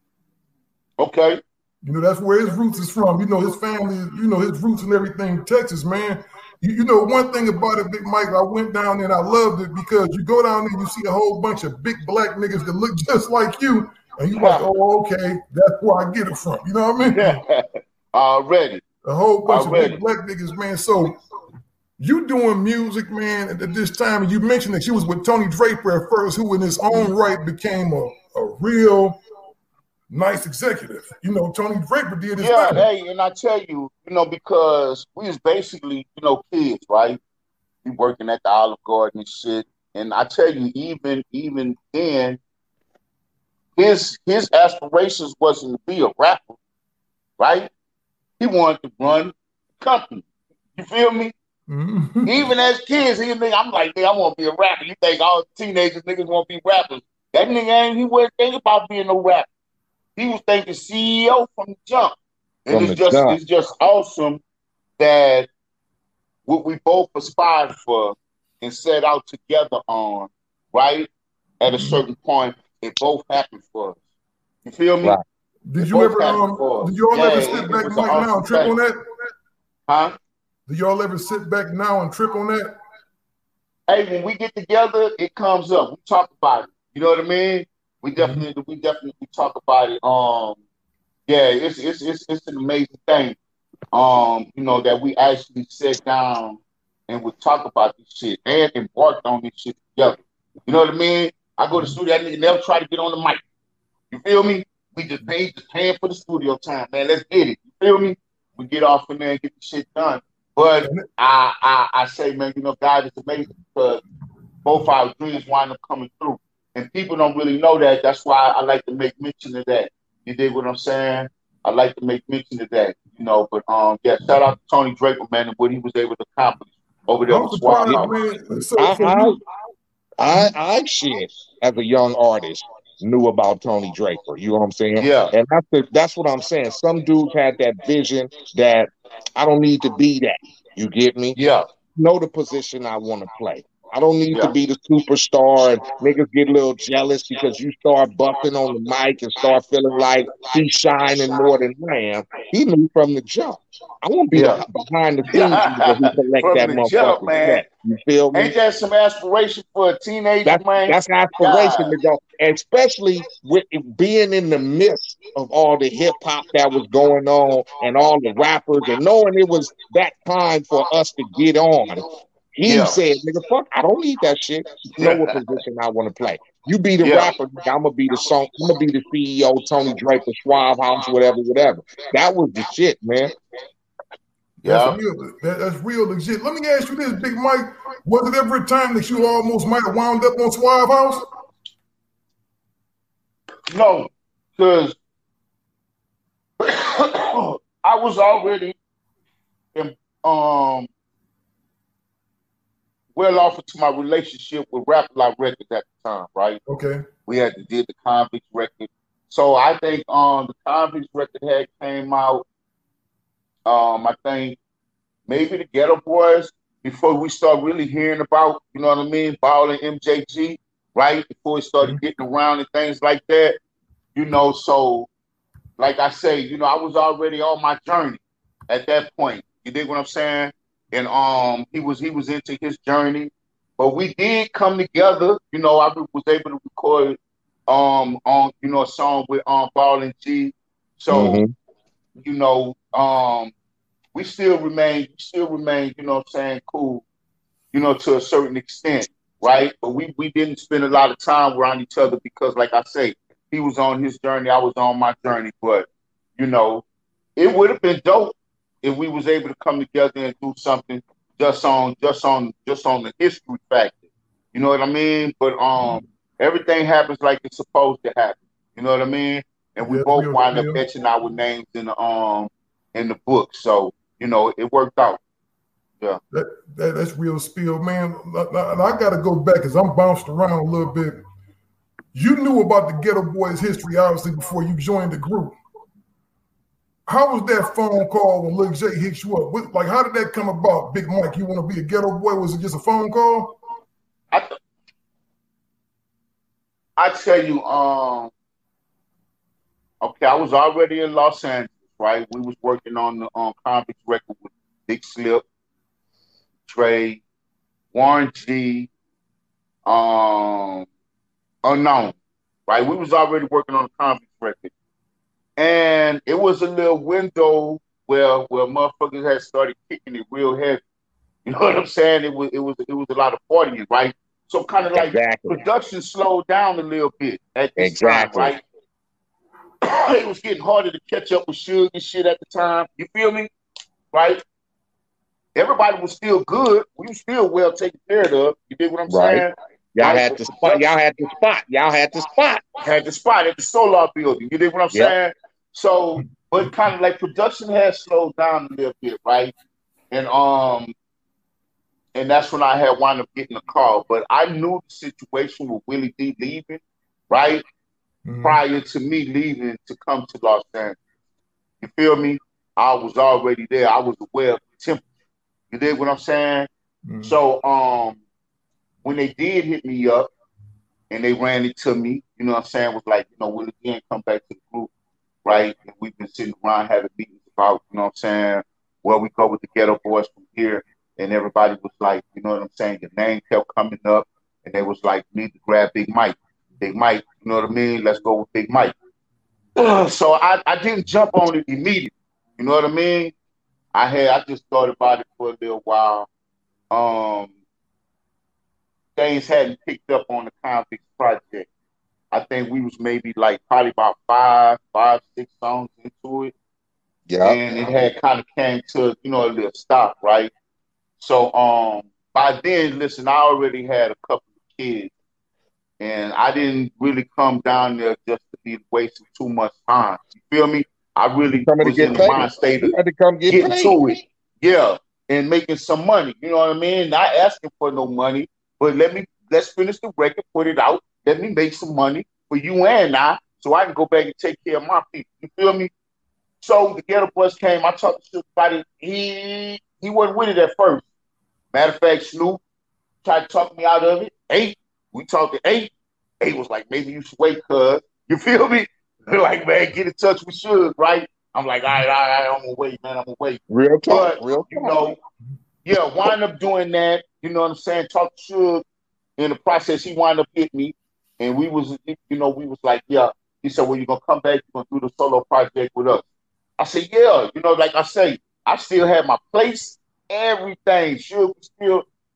Okay. That's where his roots is from. His family, his roots and everything, Texas, man. One thing about it, Big Mike, I went down there and I loved it, because you go down there and you see a whole bunch of big black niggas that look just like you, and you like, oh, okay, that's where I get it from. You know what I mean? Yeah. Already. A whole bunch of big black niggas, man. So you doing music, man, at this time, and you mentioned that you was with Tony Draper at first, who in his own right became a real nice executive. Tony Draper did his thing. Hey, and I tell you, because we was basically, kids, right? We working at the Olive Garden and shit. And I tell you, even then, his aspirations wasn't to be a rapper, right? He wanted to run the company. You feel me? Mm-hmm. Even as kids, I'm like, I want to be a rapper. You think all teenagers niggas want to be rappers? That nigga he wasn't thinking about being no rapper. He was thinking CEO from the jump. And it's just awesome that what we both aspired for and set out together on, right? At a certain point, it both happened for us. You feel me? Right. Did you all ever sit back now and trip on that? Huh? Do y'all ever sit back now and trip on that? Hey, when we get together, it comes up. We talk about it. You know what I mean? We definitely talk about it. It's an amazing thing. That we actually sat down and would talk about this shit and embarked on this shit together. You know what I mean? I go to the studio, that nigga never try to get on the mic. You feel me? We just paying for the studio time, man. Let's get it. You feel me? We get off in there and get the shit done. But I say, man, God is amazing, because both our dreams wind up coming through. And people don't really know that. That's why I like to make mention of that. You dig what I'm saying? I like to make mention of that, But shout out to Tony Draper, man, and what he was able to accomplish over there with SWAT. I shit, as a young artist, knew about Tony Draper. You know what I'm saying? Yeah. And that's what I'm saying. Some dudes had that vision that I don't need to be that. You get me? Yeah. Know the position I want to play. I don't need to be the superstar, and niggas get a little jealous because you start buffing on the mic and start feeling like he's shining more than I am. He knew from the jump. I want to be behind the scenes who collect that motherfucker. Man. You feel me? Ain't that some aspiration for a teenager, man? That's aspiration to go, especially with being in the midst of all the hip hop that was going on and all the rappers, and knowing it was that time for us to get on. He said, nigga, fuck, I don't need that shit. You know what position I want to play. You be the rapper, I'm gonna be the song, I'm gonna be the CEO, Tony Draper, Schwab House, whatever. That was the shit, man. That's real legit. Let me ask you this, Big Mike. Was it ever a time that you almost might have wound up on Schwab House? No, because I was already well off into my relationship with Rap Life Records at the time, right? Okay. We had did the Convicts record. So I think the Convicts record had came out. I think maybe the Ghetto Boys before we start really hearing about, you know what I mean, Ball and MJG, right? Before we started getting around and things like that, you know. So, like I say, you know, I was already on my journey at that point. You dig what I'm saying? And he was into his journey, but we did come together. You know, I was able to record on you know a song with Ball and G. So you know, we still remain, you know what I'm saying, cool, you know, to a certain extent, right? But we didn't spend a lot of time around each other because, like I say, he was on his journey, I was on my journey. But you know, it would have been dope if we was able to come together and do something just on the history factor. You know what I mean? But everything happens like it's supposed to happen. You know what I mean? And we both wind up etching our names in the book. So, you know, it worked out. Yeah. That's real spill, man. And I gotta go back because I'm bounced around a little bit. You knew about the Ghetto Boys history, obviously, before you joined the group. How was that phone call when Lil J hit you up? Like, how did that come about, Big Mike? You want to be a Ghetto Boy? Was it just a phone call? I tell you, okay, I was already in Los Angeles, right? We was working on the Convicts record with Big Slip, Trey, Warren G, Unknown, right? We was already working on the Convicts record. And it was a little window where motherfuckers had started kicking it real heavy. You know what I'm saying? It was a lot of partying, right? So kind of like production slowed down a little bit at this time, right? It was getting harder to catch up with Suge and shit at the time. You feel me? Right? Everybody was still good. We were still well taken care of. You dig what I'm saying? Y'all had the spot. Y'all had the spot. Had the spot at the Solar Building. You dig what I'm saying? So, but kind of like production had slowed down a little bit, right? And that's when I had wound up getting a call. But I knew the situation with Willie D leaving, right? Prior to me leaving to come to Los Angeles. You feel me? I was already there. I was aware of the temperature. You dig what I'm saying? So when they did hit me up and they ran into me, you know what I'm saying, was like, you know, Willie D ain't come back to the group, right? And we've been sitting around having meetings about, you know what I'm saying, where we go with the Ghetto Boys from here. And everybody was like, you know what I'm saying, your name kept coming up. And they was like, need to grab Big Mike. Big Mike, you know what I mean? Let's go with Big Mike. So I didn't jump on it immediately. You know what I mean? I just thought about it for a little while. Things hadn't picked up on the Convicts project. I think we was maybe like probably about five, 6 songs into it. Yeah. And it had kind of came to, you know, a little stop, right? So by then, listen, I already had a couple of kids. And I didn't really come down there just to be wasting too much time. You feel me? I really was in the mind state of getting to it. Yeah, and making some money. You know what I mean? Not asking for no money, but let's finish the record, put it out. Let me make some money for you and I, so I can go back and take care of my people. You feel me? So the Ghetto Boys came. I talked to somebody. He wasn't with it at first. Matter of fact, Snoop tried to talk me out of it. 8. We talked to 8. 8 was like, maybe you should wait, cuz. You feel me? They're like, man, get in touch with Suge, right? I'm like, all right, I'm gonna wait, man. I'm gonna wait. Real talk, but, you know, yeah, wind up doing that. You know what I'm saying? Talk to Suge. In the process, he wind up hitting me, and we was like, yeah. He said, well, you're gonna come back, you're gonna do the solo project with us. I said, yeah. You know, like I say, I still had my place, everything. Suge was still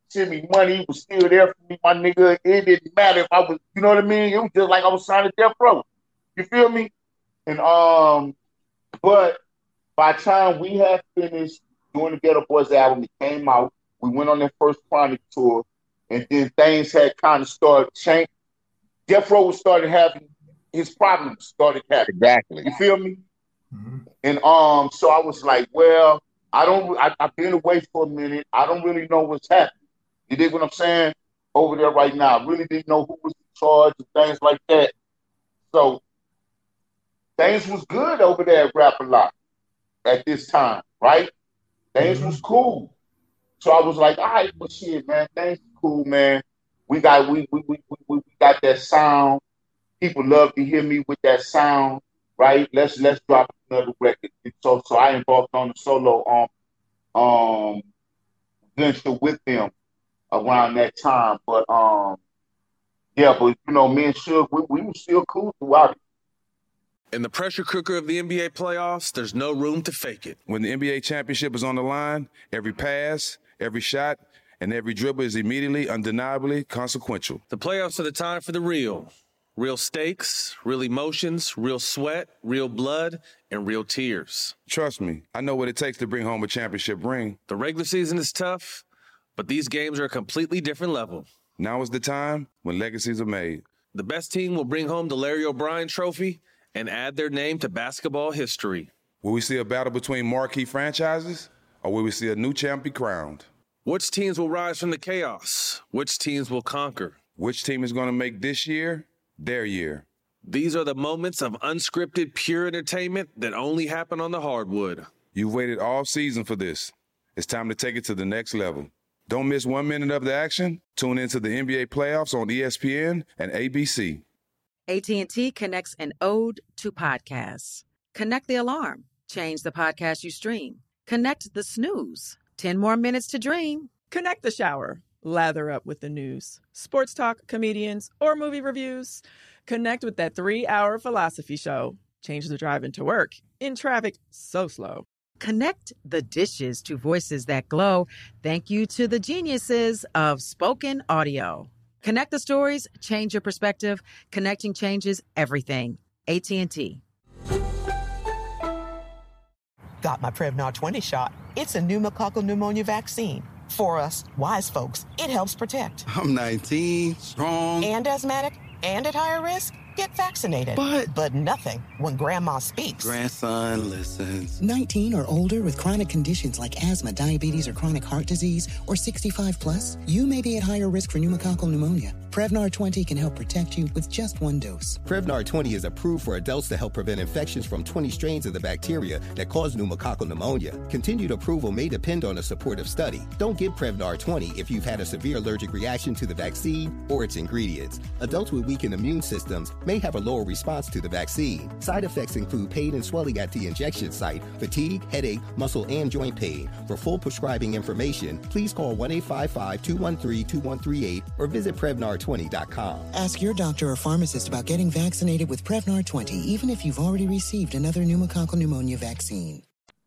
send me money. He was still there for me, my nigga. It didn't matter if I was, you know what I mean? It was just like I was signing death row. You feel me? And but by the time we had finished doing the Ghetto Boys album, it came out. We went on that first Chronic tour, and then things had kind of started changing. Death Row started having his problems started happening. Exactly. You feel me? Mm-hmm. And so I was like, well, I've been away for a minute. I don't really know what's happening. You dig what I'm saying? Over there right now. I really didn't know who was in charge and things like that. So things was good over there at Rap-A-Lot at this time, right? Things was cool. So I was like, all right, well shit, man, things cool, man. We got that sound. People love to hear me with that sound, right? Let's drop another record. So I embarked on the solo venture with them around that time. But yeah, but you know, me and Suge, we were still cool throughout it. In the pressure cooker of the NBA playoffs, there's no room to fake it. When the NBA championship is on the line, every pass, every shot, and every dribble is immediately, undeniably consequential. The playoffs are the time for the real. Real stakes, real emotions, real sweat, real blood, and real tears. Trust me, I know what it takes to bring home a championship ring. The regular season is tough, but these games are a completely different level. Now is the time when legacies are made. The best team will bring home the Larry O'Brien Trophy and add their name to basketball history. Will we see a battle between marquee franchises, or will we see a new champ be crowned? Which teams will rise from the chaos? Which teams will conquer? Which team is going to make this year their year? These are the moments of unscripted, pure entertainment that only happen on the hardwood. You've waited all season for this. It's time to take it to the next level. Don't miss 1 minute of the action. Tune into the NBA playoffs on ESPN and ABC. AT&T connects an ode to podcasts. Connect the alarm. Change the podcast you stream. Connect the snooze. 10 more minutes to dream. Connect the shower. Lather up with the news. Sports talk, comedians, or movie reviews. Connect with that 3-hour philosophy show. Change the drive into work. In traffic so slow. Connect the dishes to voices that glow. Thank you to the geniuses of spoken audio. Connect the stories, change your perspective. Connecting changes everything. AT&T. Got my Prevnar 20 shot. It's a pneumococcal pneumonia vaccine. For us, wise folks, it helps protect. I'm 19, strong. And asthmatic, and at higher risk? Get vaccinated. But nothing when grandma speaks. Grandson listens. 19 or older with chronic conditions like asthma, diabetes, or chronic heart disease, or 65 plus, you may be at higher risk for pneumococcal pneumonia. Prevnar 20 can help protect you with just one dose. Prevnar 20 is approved for adults to help prevent infections from 20 strains of the bacteria that cause pneumococcal pneumonia. Continued approval may depend on a supportive study. Don't give Prevnar 20 if you've had a severe allergic reaction to the vaccine or its ingredients. Adults with weakened immune systems may have a lower response to the vaccine. Side effects include pain and swelling at the injection site, fatigue, headache, muscle, and joint pain. For full prescribing information, please call 1-855-213-2138 or visit Prevnar20.com. Ask your doctor or pharmacist about getting vaccinated with Prevnar 20, even if you've already received another pneumococcal pneumonia vaccine.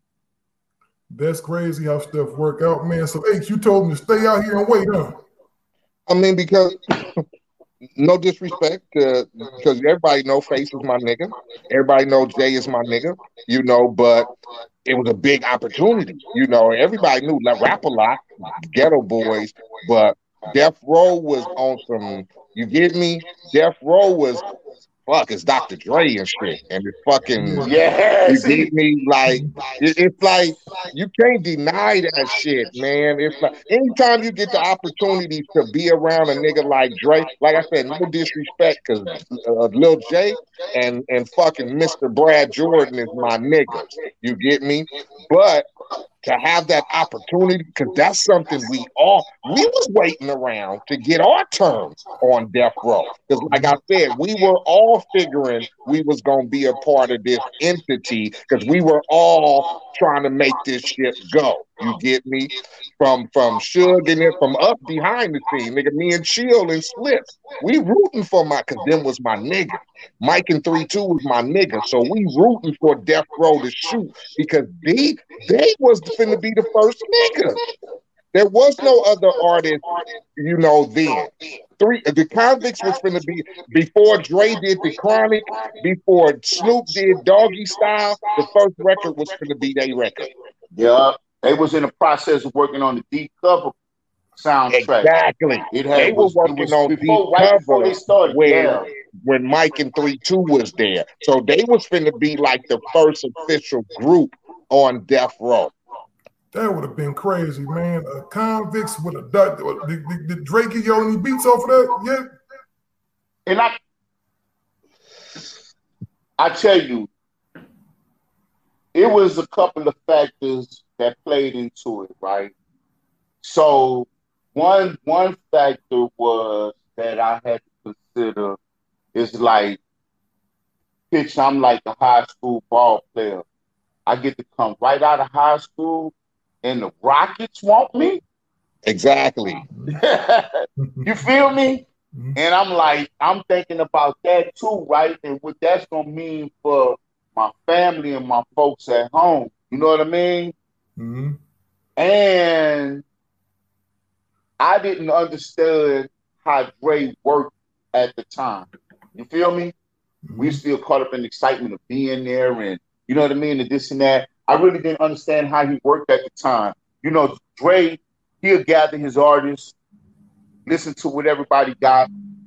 That's crazy how stuff work out, man. So, H, you told me to stay out here and wait, huh? I mean, because no disrespect, because everybody know Face is my nigga. Everybody know Jay is my nigga, you know, but it was a big opportunity. You know, everybody knew Rap-A-Lot, Ghetto Boys, but Death Row was on some, you get me? Death Row was, it's Dr. Dre and shit. And it's fucking, yes. You get me? Like, it's like, you can't deny that shit, man. It's like, anytime you get the opportunity to be around a nigga like Dre, like I said, no disrespect, because Lil J and fucking Mr. Brad Jordan is my nigga. You get me? But to have that opportunity, because that's something we was waiting around to get our turn on Death Row. Because like I said, we were all figuring we was going to be a part of this entity, because we were all trying to make this shit go. You get me? From Suge and then from up behind the scene, nigga, me and Chill and Slip, we rooting for because them was my nigga. Mike and 3-2 was my nigga. So we rooting for Death Row to shoot, because they was finna be the first nigga. There was no other artist, you know, then. The Convicts was finna be, before Dre did The Chronic, before Snoop did Doggy Style, the first record was finna be their record. Yeah, they was in the process of working on the Deep Cover soundtrack. Exactly. They were working on Deep Cover they started, when Mike and 3-2 was there. So they was finna be like the first official group on Death Row. That would have been crazy, man. Convicts with a did Drake give you any beats off of that yet? And I tell you, it was a couple of factors that played into it, right? So one factor was that I had to consider is like, pitch, I'm like a high school ball player. I get to come right out of high school and the Rockets want me? Exactly. You feel me? And I'm thinking about that too, right? And what that's going to mean for my family and my folks at home. You know what I mean? Mm-hmm. And I didn't understand how Dre worked at the time. You feel me? Mm-hmm. We still caught up in the excitement of being there and, you know what I mean, and this and that. I really didn't understand how he worked at the time. You know, Dre, he'll gather his artists, listen to what everybody got,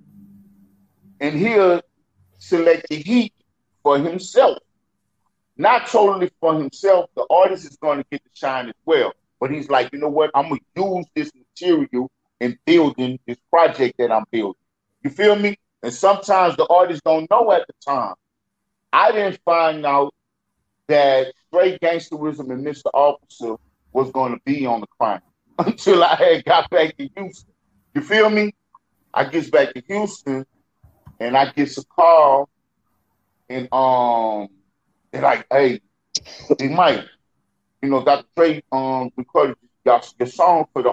and he'll select the heat for himself. Not totally for himself. The artist is going to get the shine as well. But he's like, you know what? I'm going to use this material in building this project that I'm building. You feel me? And sometimes the artists don't know at the time. I didn't find out that Straight Gangsterism and Mr. Officer was going to be on the Chronic until I had got back to Houston. You feel me? I get back to Houston and I get a call and they're like, hey Mike, you know, Dr. Dre recorded your song for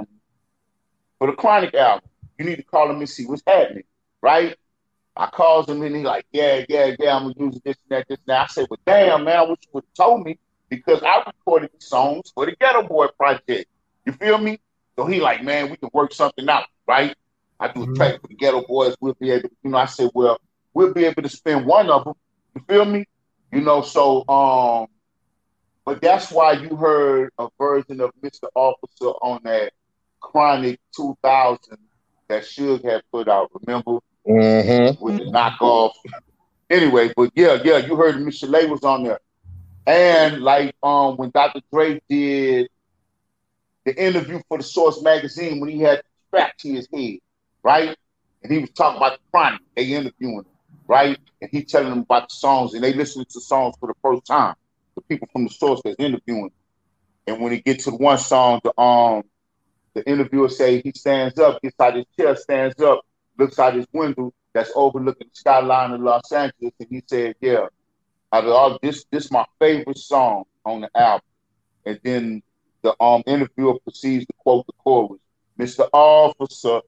the Chronic album. You need to call him and see what's happening, right? I calls him and he's like, yeah, I'm gonna use this and that. I said, well, damn, man, I wish you would have told me because I recorded the songs for the Ghetto Boy project. You feel me? So he like, man, we can work something out, right? I do a track for the Ghetto Boys. We'll be able to, you know, I said, well, we'll be able to spend one of them. You feel me? You know, so, but that's why you heard a version of Mr. Officer on that Chronic 2000 that Suge had put out, remember? Mm-hmm. With the knockoff. Anyway, but yeah, you heard Miss Chalet was on there. And like when Dr. Dre did the interview for the Source magazine when he had the strap to his head, right? And he was talking about the Chronic. They interviewing him, right? And he telling them about the songs and they listening to songs for the first time. The people from the Source that's interviewing him. And when he gets to the one song, the interviewer say he stands up, gets out his chair, stands up, looks out his window that's overlooking the skyline of Los Angeles, and he said, yeah, out of all this my favorite song on the album. And then the interviewer proceeds to quote the chorus, Mr. Officer,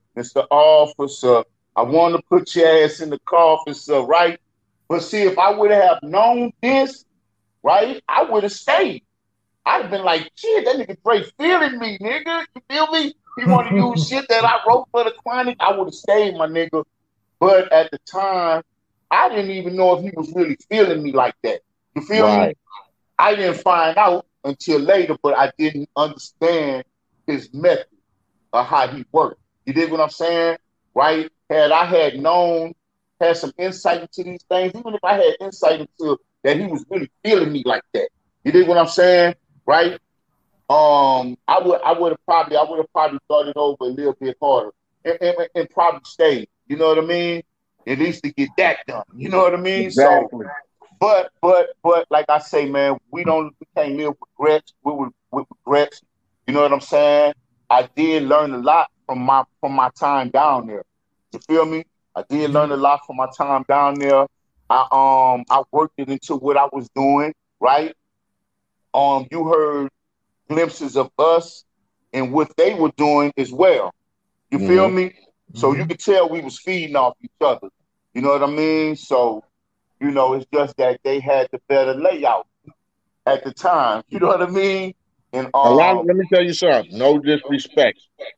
I want to put your ass in the coffin, sir, right? But see, if I would have known this, right, I would have stayed. I'd have been like, shit, that nigga Dre feeling me, nigga. You feel me? He want to use shit that I wrote for the Chronic. I would have stayed, my nigga. But at the time, I didn't even know if he was really feeling me like that. You feel me? I didn't find out until later, but I didn't understand his method of how he worked. You dig what I'm saying? Right? Had I had some insight into these things, even if I had insight into that he was really feeling me like that. You dig what I'm saying? Right? I would have probably thought it over a little bit harder and probably stayed. You know what I mean? At least to get that done. You know what I mean? Exactly. So, but like I say, man, we can't live with regrets. You know what I'm saying? I did learn a lot from my time down there. You feel me? I did learn a lot from my time down there. I worked it into what I was doing, right? You heard glimpses of us and what they were doing as well. You feel me? So you could tell we was feeding off each other. You know what I mean? So, you know, it's just that they had the better layout at the time. You know what I mean? And let me tell you something. No disrespect.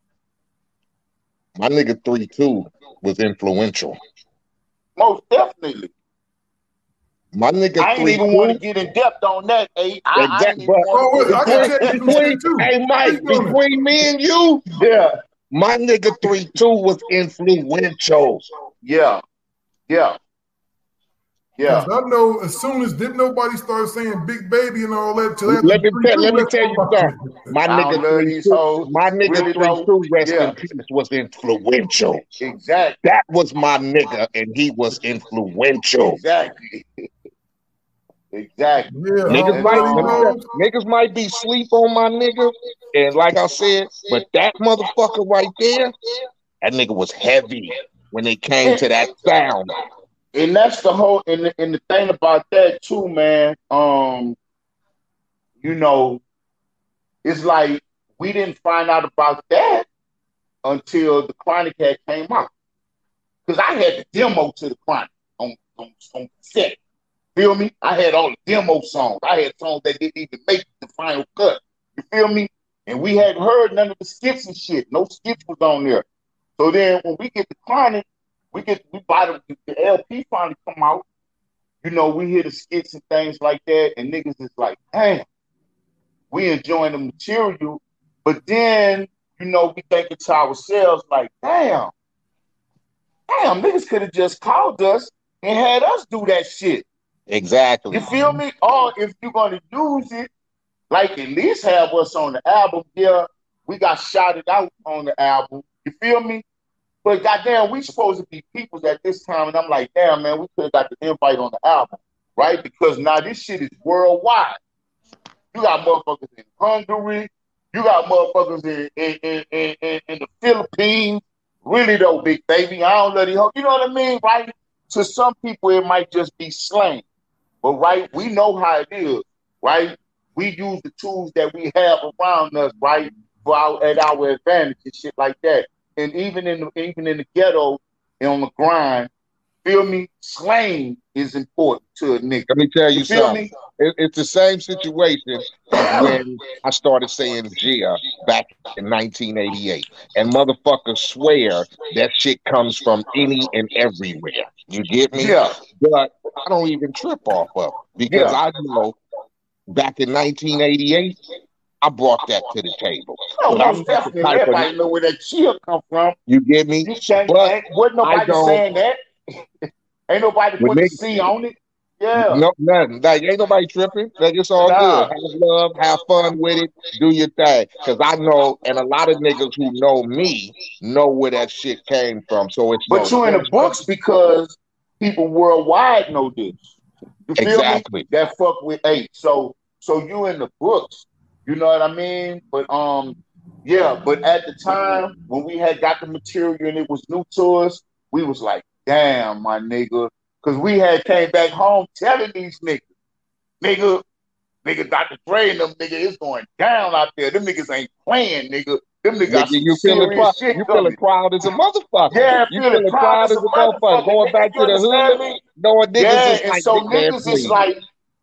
My nigga 3-2 was influential. Most definitely. My nigga I ain't even want to get in depth on that, hey. I ain't even Hey, Mike, between me and you, my nigga 3-2 was influential. Yeah. I know as soon as didn't nobody start saying Big Baby and all that. Let me tell you something. My nigga 3-2, rest in peace, was influential. Exactly. That was my nigga, and he was influential. Exactly. Yeah, Niggas might be sleep on my nigga, and like I said, but that motherfucker right there, that nigga was heavy when it came to that sound. And that's the whole and the thing about that too, man. You know, it's like we didn't find out about that until the Chronic had came out. Because I had the demo to the Chronic on set. Feel me? I had all the demo songs. I had songs that didn't even make the final cut. You feel me? And we hadn't heard none of the skits and shit. No skits was on there. So then when we get the Chronic, we buy the LP finally come out. You know, we hear the skits and things like that, and niggas is like, damn, we enjoying the material. But then, you know, we thinking to ourselves like, damn, niggas could have just called us and had us do that shit. Exactly. You feel me? Or if you're gonna use it, like at least have us on the album. Yeah, we got shouted out on the album. You feel me? But goddamn, we supposed to be peoples at this time, and I'm like, damn, man, we could have got the invite on the album, right? Because now this shit is worldwide. You got motherfuckers in Hungary, you got motherfuckers in the Philippines. Really though, Big Baby, I don't let it. You know what I mean, right? To some people, it might just be slang, but right, we know how it is, right? We use the tools that we have around us, right, at our advantage and shit like that. And even in the ghetto and on the grind, feel me? Slang is important to a nigga. Let me tell you feel something. Me? It's the same situation when I started saying Gia back in 1988. And motherfuckers swear that shit comes from any and everywhere. You get me? Yeah. But I don't even trip off of it because I know back in 1988, I brought that to the table. No, most definitely. Everybody know where that Chia come from. You get me? But wasn't nobody saying that. Ain't nobody put the C on it. Yeah. No, nothing. Like, ain't nobody tripping. Like, it's all good. Have love, have fun with it, do your thing. Because I know, and a lot of niggas who know me know where that shit came from. So it's but you in the books because people worldwide know this. You feel me? That fuck with 8. So you in the books. You know what I mean? But yeah. But at the time when we had got the material and it was new to us, we was like, damn, my nigga. Because we had came back home telling these nigga, Dr. Dre and them nigga, it's going down out there. Them niggas ain't playing, nigga. Them niggas got you feeling proud as a motherfucker. Yeah, you feeling proud as a motherfucker. Going back to the hood, knowing niggas is like, so niggas is like,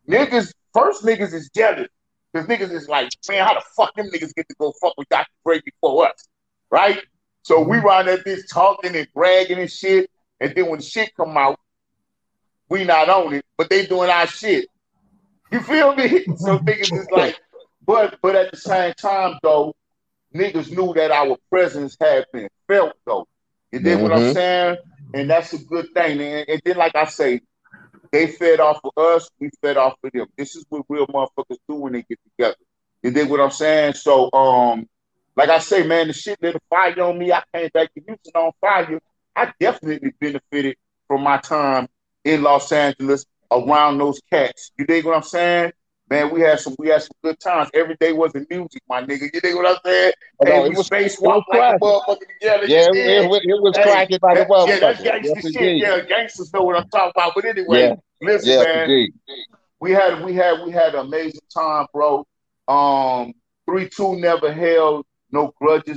niggas is jealous. Because niggas is like, man, how the fuck them niggas get to go fuck with Dr. Dre before us? Right? So we run at this talking and bragging and shit. And then when the shit come out, we not on it, but they doing our shit. You feel me? So niggas is like, but at the same time though, niggas knew that our presence had been felt though. You dig what I'm saying? And that's a good thing. And then like I say, they fed off of us, we fed off of them. This is what real motherfuckers do when they get together. You dig what I'm saying? So like I say, man, the shit lit a fire on me. I came back to Houston on fire. I definitely benefited from my time in Los Angeles around those cats. You dig what I'm saying? Man, we had some good times. Every day wasn't music, my nigga. You dig what I'm saying? Hey, we spacewalk like a motherfucker together. Yeah, it was cracking like a motherfucker. Yeah, that's gangster shit. Indeed. Yeah, gangsters know what I'm talking about. But anyway, listen, man. Indeed. We had an amazing time, bro. 3-2 never held no grudges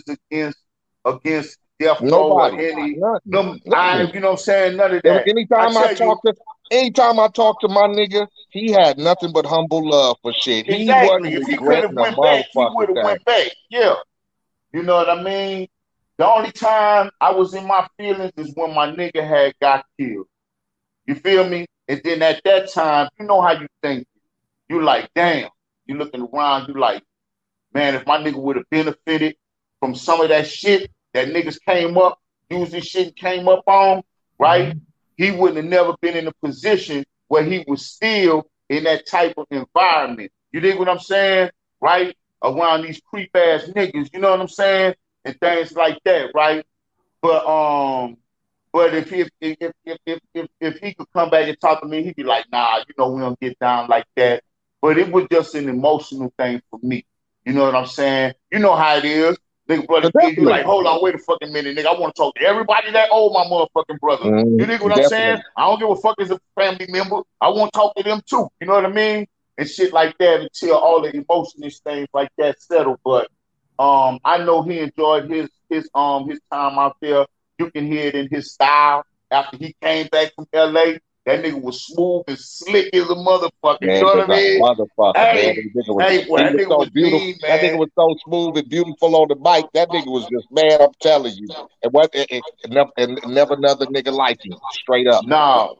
against Death Row or any. You know what I'm saying? None of that. Anytime anytime I talked to my nigga, he had nothing but humble love for shit. He Exactly. wasn't If he could have regretting a went back, he would have motherfucking went thing. back. Yeah. You know what I mean? The only time I was in my feelings is when my nigga had got killed. You feel me? And then at that time, you know how you think. You like, damn. You looking around, you like, man, if my nigga would have benefited from some of that shit that niggas came up, used this shit and came up on, right? He wouldn't have never been in a position where he was still in that type of environment. You dig what I'm saying? Right? Around these creep ass niggas, you know what I'm saying? And things like that, right? But if he could come back and talk to me, he'd be like, nah, you know, we don't get down like that. But it was just an emotional thing for me. You know what I'm saying? You know how it is. Nigga, brother, you like, hold on, wait a fucking minute, nigga. I want to talk to everybody that owe my motherfucking brother. You dig what I'm saying? I don't give a fuck as a family member. I want to talk to them too. You know what I mean? And shit like that until all the emotional things like that settle. But I know he enjoyed his time out there. You can hear it in his style. After he came back from LA, that nigga was smooth and slick as a motherfucker. Man, You know what I mean? motherfucker, Hey, man. That nigga so was beautiful. mean, That nigga man. was so smooth and beautiful on the mic. That nigga was just, man, I'm telling you. And never another nigga like him. Straight up. No.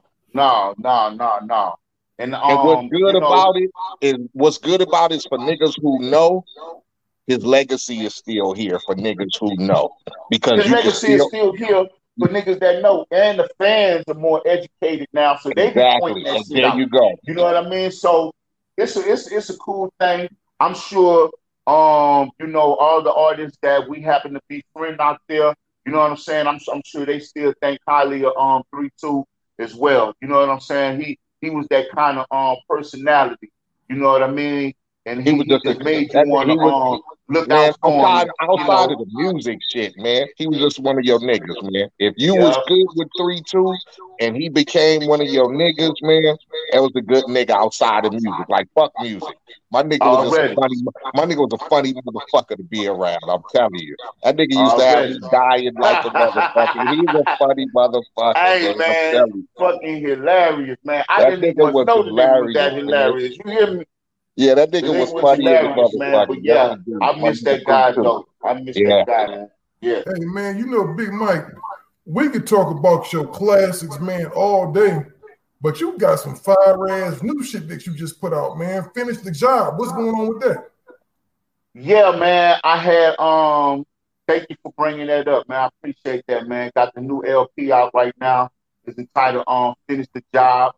And what's good you know, about it is for niggas who know, his legacy is still here for niggas who know. Because his you can legacy is still here for niggas that know, and the fans are more educated now, so they be pointing that and shit there out. you go. You know what I mean? So it's a cool thing. I'm sure, you know, all the artists that we happen to be friends out there, you know what I'm saying? I'm sure they still think highly of 3-2 as well. You know what I'm saying? He was that kind of personality. You know what I mean? And he just made you want to look out for him. Outside of the music shit, man, he was just one of your niggas, man. If you was good with 3-2 and he became one of your niggas, man, that was a good nigga outside of music. Like, fuck music. My nigga was just a funny. My nigga was a funny motherfucker to be around. I'm telling you, that nigga used to have me dying like a motherfucker. He was a funny motherfucker. Hey, man, fucking hilarious, man. I didn't even know the nigga was that hilarious. You hear me? Yeah, that nigga was funny as a motherfucker. Man, but yeah, I miss that guy though. I miss that guy, man. Yeah. Hey man, you know, Big Mike, we could talk about your classics, man, all day. But you got some fire ass new shit that you just put out, man. Finish the job. What's going on with that? Yeah, man. I had thank you for bringing that up, man. I appreciate that, man. Got the new LP out right now. It's entitled Finish the Job.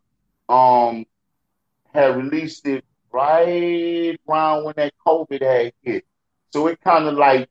Had released it right around when that COVID had hit. So it kind of like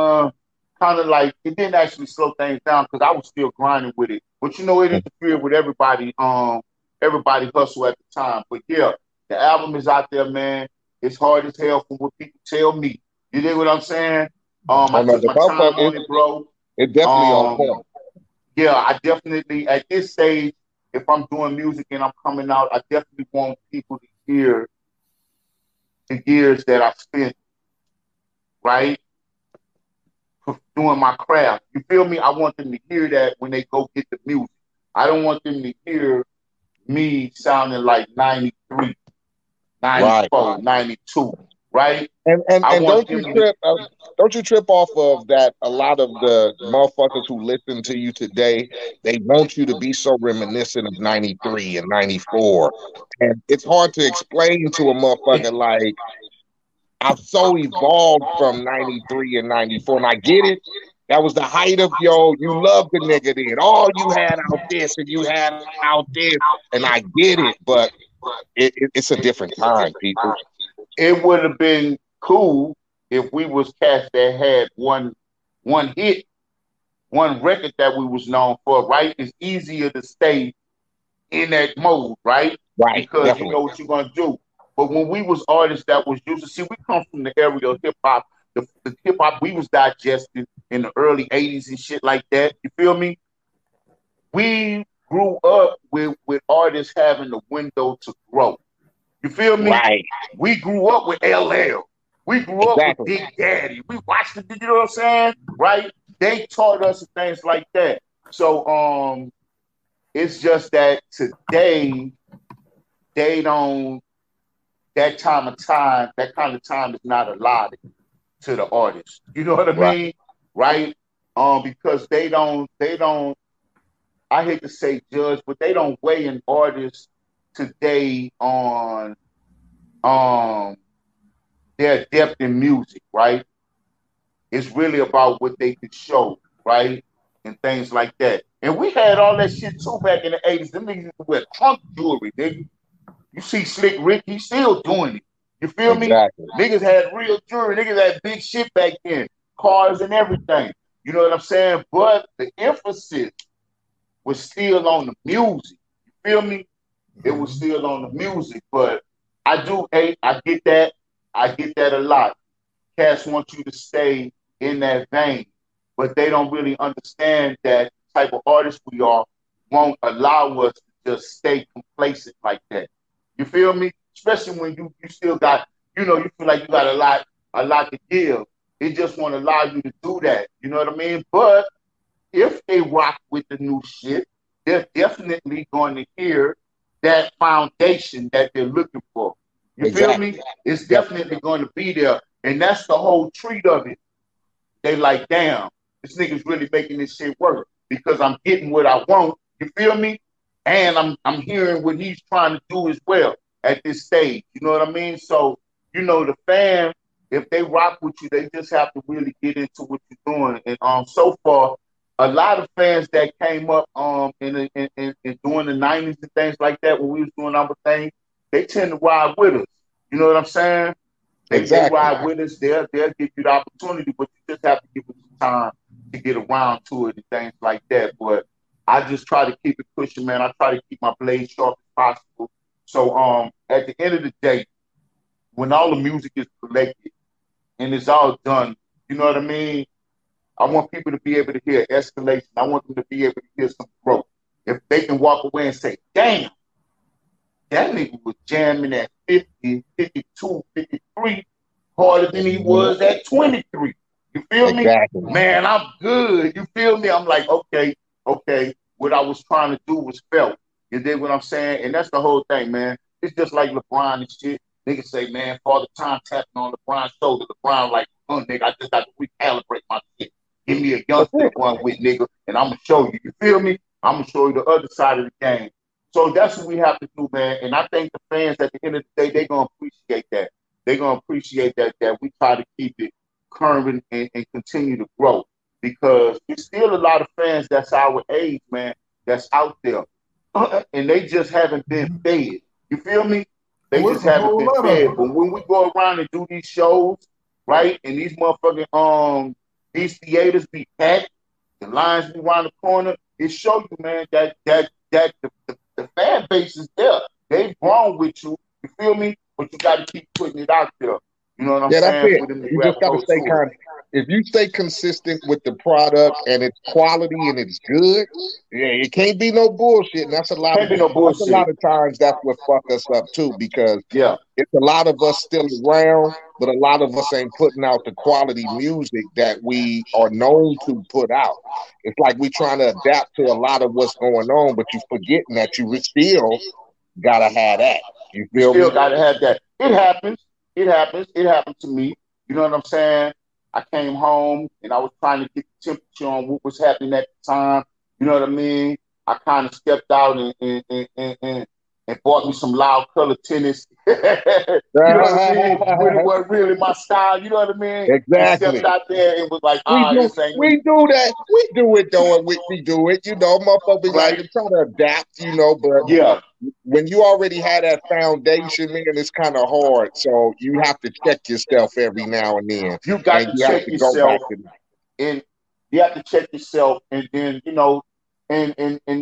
it didn't actually slow things down because I was still grinding with it. But you know, it interfered with everybody hustle at the time. But yeah, the album is out there, man. It's hard as hell from what people tell me. You dig what I'm saying? I took my time on it, bro. It definitely on point. Yeah, I definitely at this stage, if I'm doing music and I'm coming out, I definitely want people to hear the years that I spent, right, doing my craft. You feel me? I want them to hear that when they go get the music. I don't want them to hear me sounding like 93, 94, 92, right? And don't you trip off of that? A lot of the motherfuckers who listen to you today, they want you to be so reminiscent of 93 and 94. And it's hard to explain to a motherfucker like, I've so evolved from 93 and 94, and I get it. That was the height of you loved the nigga then. All you had out this and you had out this, and I get it, but it's a different time, people. It would have been cool if we was cats that had one hit, one record that we was known for, right? It's easier to stay in that mode, right? Right. Because definitely. you know what you're gonna do. But when we was artists that was used to see, we come from the area of hip hop. The hip hop we was digested in the early 80s and shit like that. You feel me? We grew up with artists having the window to grow. You feel me? Right. We grew up with LL. We grew up with Big Daddy. We watched it, you know what I'm saying? Right? They taught us things like that. So It's just that today they don't. That kind of time is not allotted to the artist. You know what I mean? Right? Because they don't. I hate to say judge, but they don't weigh an artist today on their depth in music, right? It's really about what they could show, right? And things like that. And we had all that shit too back in the 80s. Them niggas used to wear trunk jewelry, nigga. You see Slick Rick, he's still doing it. You feel me? Niggas had real jewelry. Niggas had big shit back then. Cars and everything. You know what I'm saying? But the emphasis was still on the music. You feel me? It was still on the music. But I get that. I get that a lot. Cats want you to stay in that vein, but they don't really understand that the type of artists we are won't allow us to just stay complacent like that. You feel me? Especially when you still got, you feel like you got a lot to give. It just won't allow you to do that. You know what I mean? But if they rock with the new shit, they're definitely going to hear that foundation that they're looking for. You feel me? It's definitely going to be there. And that's the whole treat of it. They like, damn, this nigga's really making this shit work because I'm getting what I want. You feel me? And I'm hearing what he's trying to do as well at this stage. You know what I mean? So, the fan, if they rock with you, they just have to really get into what you're doing. And so far, a lot of fans that came up in during the 90s and things like that when we was doing our thing, they tend to ride with us. You know what I'm saying? They ride with us. They'll give you the opportunity, but you just have to give it some time to get around to it and things like that. But I just try to keep it pushing, man. I try to keep my blade sharp as possible. So at the end of the day, when all the music is collected and it's all done, you know what I mean? I want people to be able to hear escalation. I want them to be able to hear some growth. If they can walk away and say, damn, that nigga was jamming at 50, 52, 53 harder than he was at 23. You feel me? Man, I'm good. You feel me? I'm like, okay. What I was trying to do was felt. You dig what I'm saying? And that's the whole thing, man. It's just like LeBron and shit. Niggas say, man, Father Time tapping on LeBron's shoulder. LeBron like, nigga, I just got to recalibrate my shit. Give me a youngster to run with, nigga, and I'm going to show you. You feel me? I'm going to show you the other side of the game. So that's what we have to do, man. And I think the fans, at the end of the day, they're going to appreciate that. They're going to appreciate that we try to keep it current and continue to grow. Because there's still a lot of fans that's our age, man, that's out there. And they just haven't been fed. You feel me? They just haven't been fed. But when we go around and do these shows, right, and these motherfucking these theaters be packed, the lines be around the corner, it shows you, man, that the fan base is there. They've grown with you. You feel me? But you got to keep putting it out there. You know what I'm saying? That's it. You just got to stay if you stay consistent with the product and its quality and it's good, it can't be no bullshit. And that's a lot of times that's what fuck us up too, because it's a lot of us still around, but a lot of us ain't putting out the quality music that we are known to put out. It's like we trying to adapt to a lot of what's going on, but you forgetting that you still gotta have that. You feel me? Still gotta have that. It happens. It happened to me. You know what I'm saying? I came home and I was trying to get the temperature on what was happening at the time. You know what I mean? I kind of stepped out and bought me some loud color tennis. You know what I mean? It wasn't really my style. You know what I mean? Exactly. I stepped out there and was like, we do that. We do it though. We do it. You know, motherfuckers be like trying to adapt. You know, but when you already had that foundation, man, it's kind of hard. So you have to check yourself every now and then. You got to check yourself, and you have to check yourself, and then and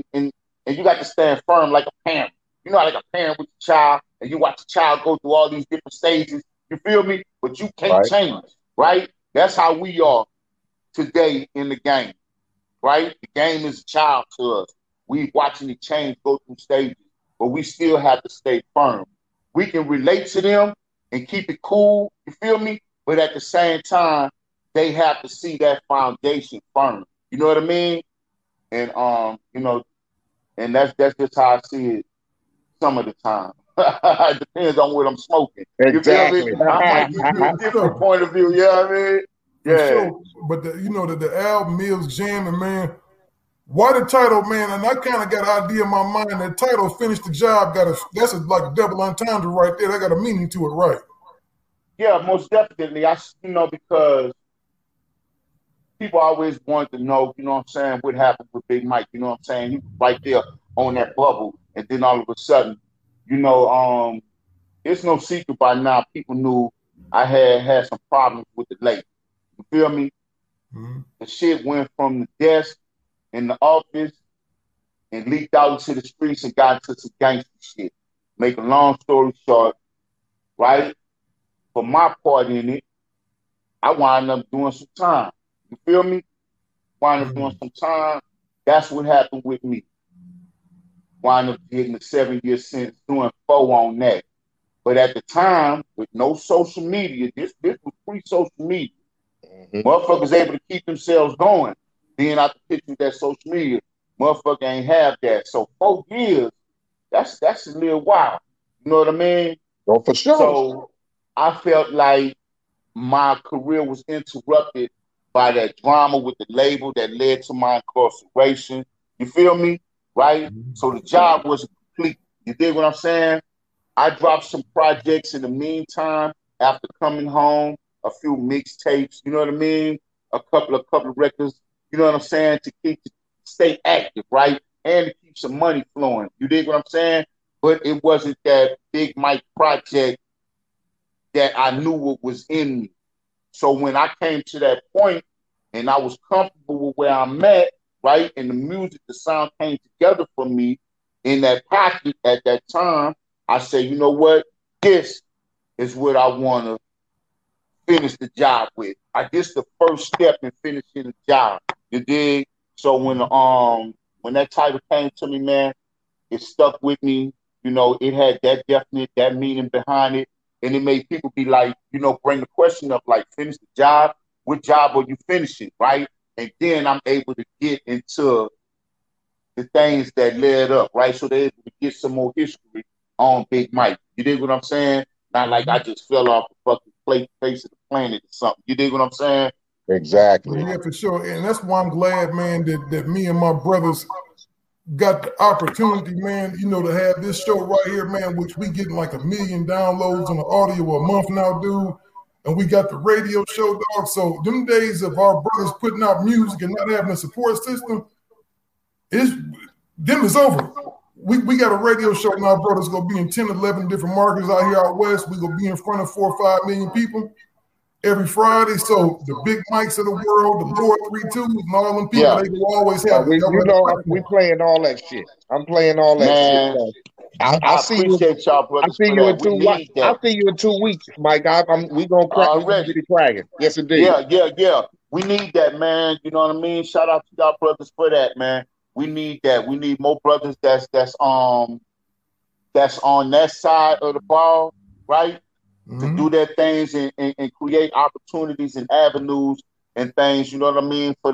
you got to stand firm like a parent. You know, like a parent with a child, and you watch the child go through all these different stages. You feel me? But you can't change, right? That's how we are today in the game, right? The game is a child to us. We watching it change, go through stages, but we still have to stay firm. We can relate to them and keep it cool, you feel me? But at the same time, they have to see that foundation firm. You know what I mean? And And that's just how I see it some of the time. It depends on what I'm smoking. Exactly. You feel me? I might give you a different point of view, you know what I mean? For sure. But the album is jamming, man. Why the title, man? And I kind of got an idea in my mind that title, Finish the Job, that's like a double entendre right there. That got a meaning to it, right? Yeah, most definitely. Because people always want to know, you know what I'm saying, what happened with Big Mike. You know what I'm saying? He was right there on that bubble. And then all of a sudden, it's no secret by now. People knew I had some problems with the label. You feel me? Mm-hmm. The shit went from the desk in the office and leaked out into the streets and got into some gangster shit. Make a long story short, right? For my part in it, I wound up doing some time. You feel me? Wound up doing some time. That's what happened with me. Wound up getting a 7-year sentence, doing 4 on that. But at the time, with no social media, this was pre-social media. Motherfuckers able to keep themselves going. Being out the picture with that social media, motherfucker ain't have that. So 4 years, that's a little while. You know what I mean? Oh, for sure. So I felt like my career was interrupted by that drama with the label that led to my incarceration. You feel me? Right? So the job wasn't complete. You dig what I'm saying? I dropped some projects in the meantime after coming home, a few mixtapes, you know what I mean? A couple of records, you know what I'm saying, to stay active, right? And to keep some money flowing. You dig what I'm saying? But it wasn't that Big Mike project that I knew what was in me. So when I came to that point and I was comfortable with where I'm at, right, and the music, the sound came together for me in that pocket at that time, I say, you know what? This is what I want to finish the job with. This the first step in finishing the job. You dig? So when that title came to me, man, it stuck with me. You know, it had that meaning behind it. And it made people be like, bring the question up, like, finish the job. What job are you finishing, right? And then I'm able to get into the things that led up, right? So they're able to get some more history on Big Mike. You dig what I'm saying? Not like I just fell off the fucking face of the planet or something. You dig what I'm saying? Exactly. Yeah, for sure. And that's why I'm glad, man, that me and my brothers got the opportunity, man, to have this show right here, man, which we getting like 1 million downloads on the audio a month now, dude. And we got the radio show, dog. So them days of our brothers putting out music and not having a support system, them is over. We got a radio show now, brothers, going to be in 10, 11 different markets out here out west. We're going to be in front of 4 or 5 million people every Friday. So the Big Mics of the world, the Lord 32s, and all them people, they will always have we playing all that shit. I'm playing all that shit. I see appreciate y'all, brothers. I see you in 2 weeks. I see you in 2 weeks, Mike. We gonna crack the dragon. Yes, indeed. Yeah. We need that, man. You know what I mean? Shout out to y'all brothers for that, man. We need that. We need more brothers that's on that side of the ball, right? To do their things and create opportunities and avenues and things. You know what I mean? For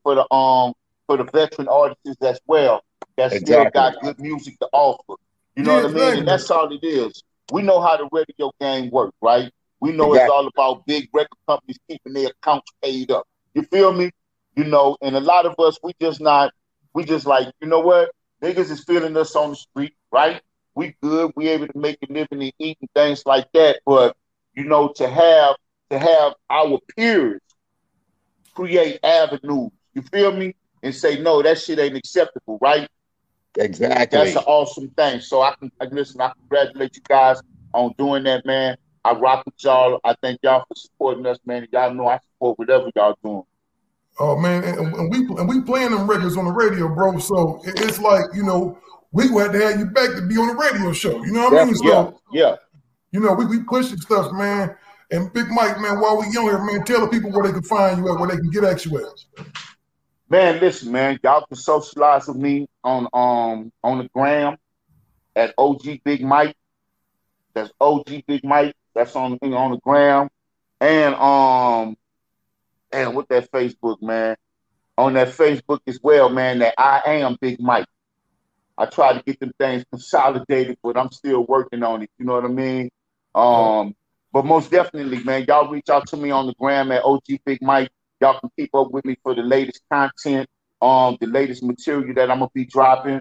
the veteran artists as well that still got good music to offer. You know what I mean? And that's all it is. We know how the radio game works, right? We know it's all about big record companies keeping their accounts paid up. You feel me? And a lot of us, we just like, you know what? Niggas is feeling us on the street, right? We good. We able to make a living and eat and things like that. But, to have our peers create avenues, you feel me? And say, no, that shit ain't acceptable, right? Exactly. That's an awesome thing. So I congratulate you guys on doing that, man. I rock with y'all. I thank y'all for supporting us, man. Y'all know I support whatever y'all doing. Oh man, and we playing them records on the radio, bro. So it's like, we had to have you back to be on the radio show. You know what I mean? So yeah. We pushing stuff, man. And Big Mike, man, while we on here, man, tell the people where they can find you at, where they can get at you at. Man, listen, man, y'all can socialize with me on the gram at OG Big Mike. That's OG Big Mike. That's on the gram. And with that Facebook, man. On that Facebook as well, man, that I am Big Mike. I try to get them things consolidated, but I'm still working on it. You know what I mean? But most definitely, man, y'all reach out to me on the gram at OG Big Mike. Y'all can keep up with me for the latest content, the latest material that I'm gonna be dropping.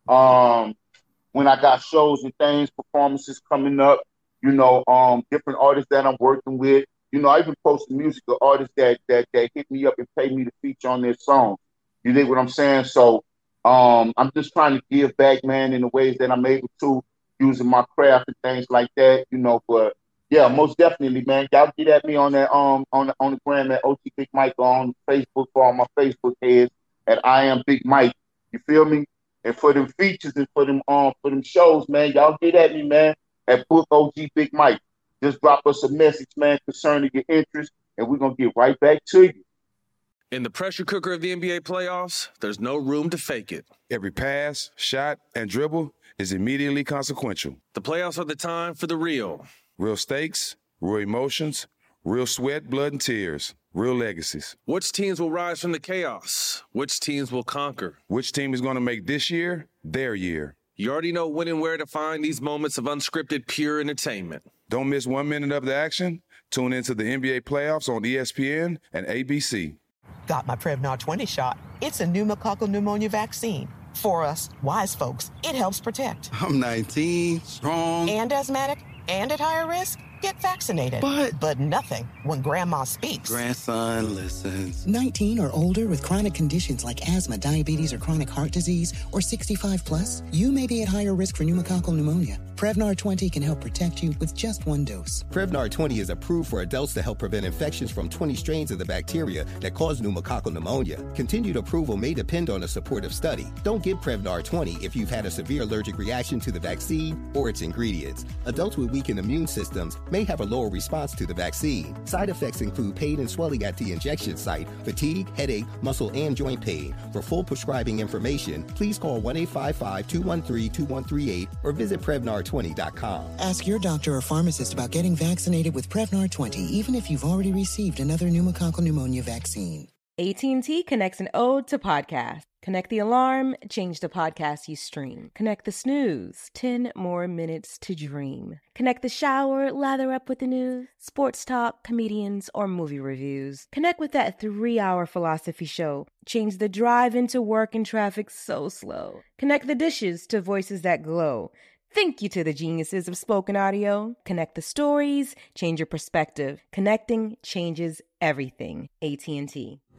When I got shows and things, performances coming up, you know, different artists that I'm working with. You know, I even post music of artists that hit me up and pay me to feature on their songs. You dig what I'm saying? So I'm just trying to give back, man, in the ways that I'm able to, using my craft and things like that, you know. But yeah, most definitely, man. Y'all get at me on that on the gram at OG Big Mike, on Facebook for all my Facebook heads at I Am Big Mike. You feel me? And for them features and for them shows, man, y'all get at me, man, at Book OG Big Mike. Just drop us a message, man, concerning your interest, and we're gonna get right back to you. In the pressure cooker of the NBA playoffs, there's no room to fake it. Every pass, shot, and dribble is immediately consequential. The playoffs are the time for the real. Real stakes, real emotions, real sweat, blood, and tears, real legacies. Which teams will rise from the chaos? Which teams will conquer? Which team is going to make this year their year? You already know when and where to find these moments of unscripted, pure entertainment. Don't miss 1 minute of the action. Tune into the NBA playoffs on ESPN and ABC. Got my Prevnar 20 shot. It's a pneumococcal pneumonia vaccine. For us, wise folks, it helps protect. I'm 19, strong. And asthmatic, and at higher risk? Get vaccinated. But nothing when grandma speaks. Grandson listens. 19 or older with chronic conditions like asthma, diabetes, or chronic heart disease, or 65 plus, you may be at higher risk for pneumococcal pneumonia. Prevnar 20 can help protect you with just one dose. Prevnar 20 is approved for adults to help prevent infections from 20 strains of the bacteria that cause pneumococcal pneumonia. Continued approval may depend on a supportive study. Don't give Prevnar 20 if you've had a severe allergic reaction to the vaccine or its ingredients. Adults with weakened immune systems may have a lower response to the vaccine. Side effects include pain and swelling at the injection site, fatigue, headache, muscle, and joint pain. For full prescribing information, please call 1-855-213-2138 or visit Prevnar20.com. Ask your doctor or pharmacist about getting vaccinated with Prevnar 20, even if you've already received another pneumococcal pneumonia vaccine. AT&T connects an ode to podcast. Connect the alarm, change the podcast you stream. Connect the snooze, 10 more minutes to dream. Connect the shower, lather up with the news, sports talk, comedians, or movie reviews. Connect with that 3-hour philosophy show. Change the drive into work and traffic so slow. Connect the dishes to voices that glow. Thank you to the geniuses of spoken audio. Connect the stories, change your perspective. Connecting changes everything. AT&T.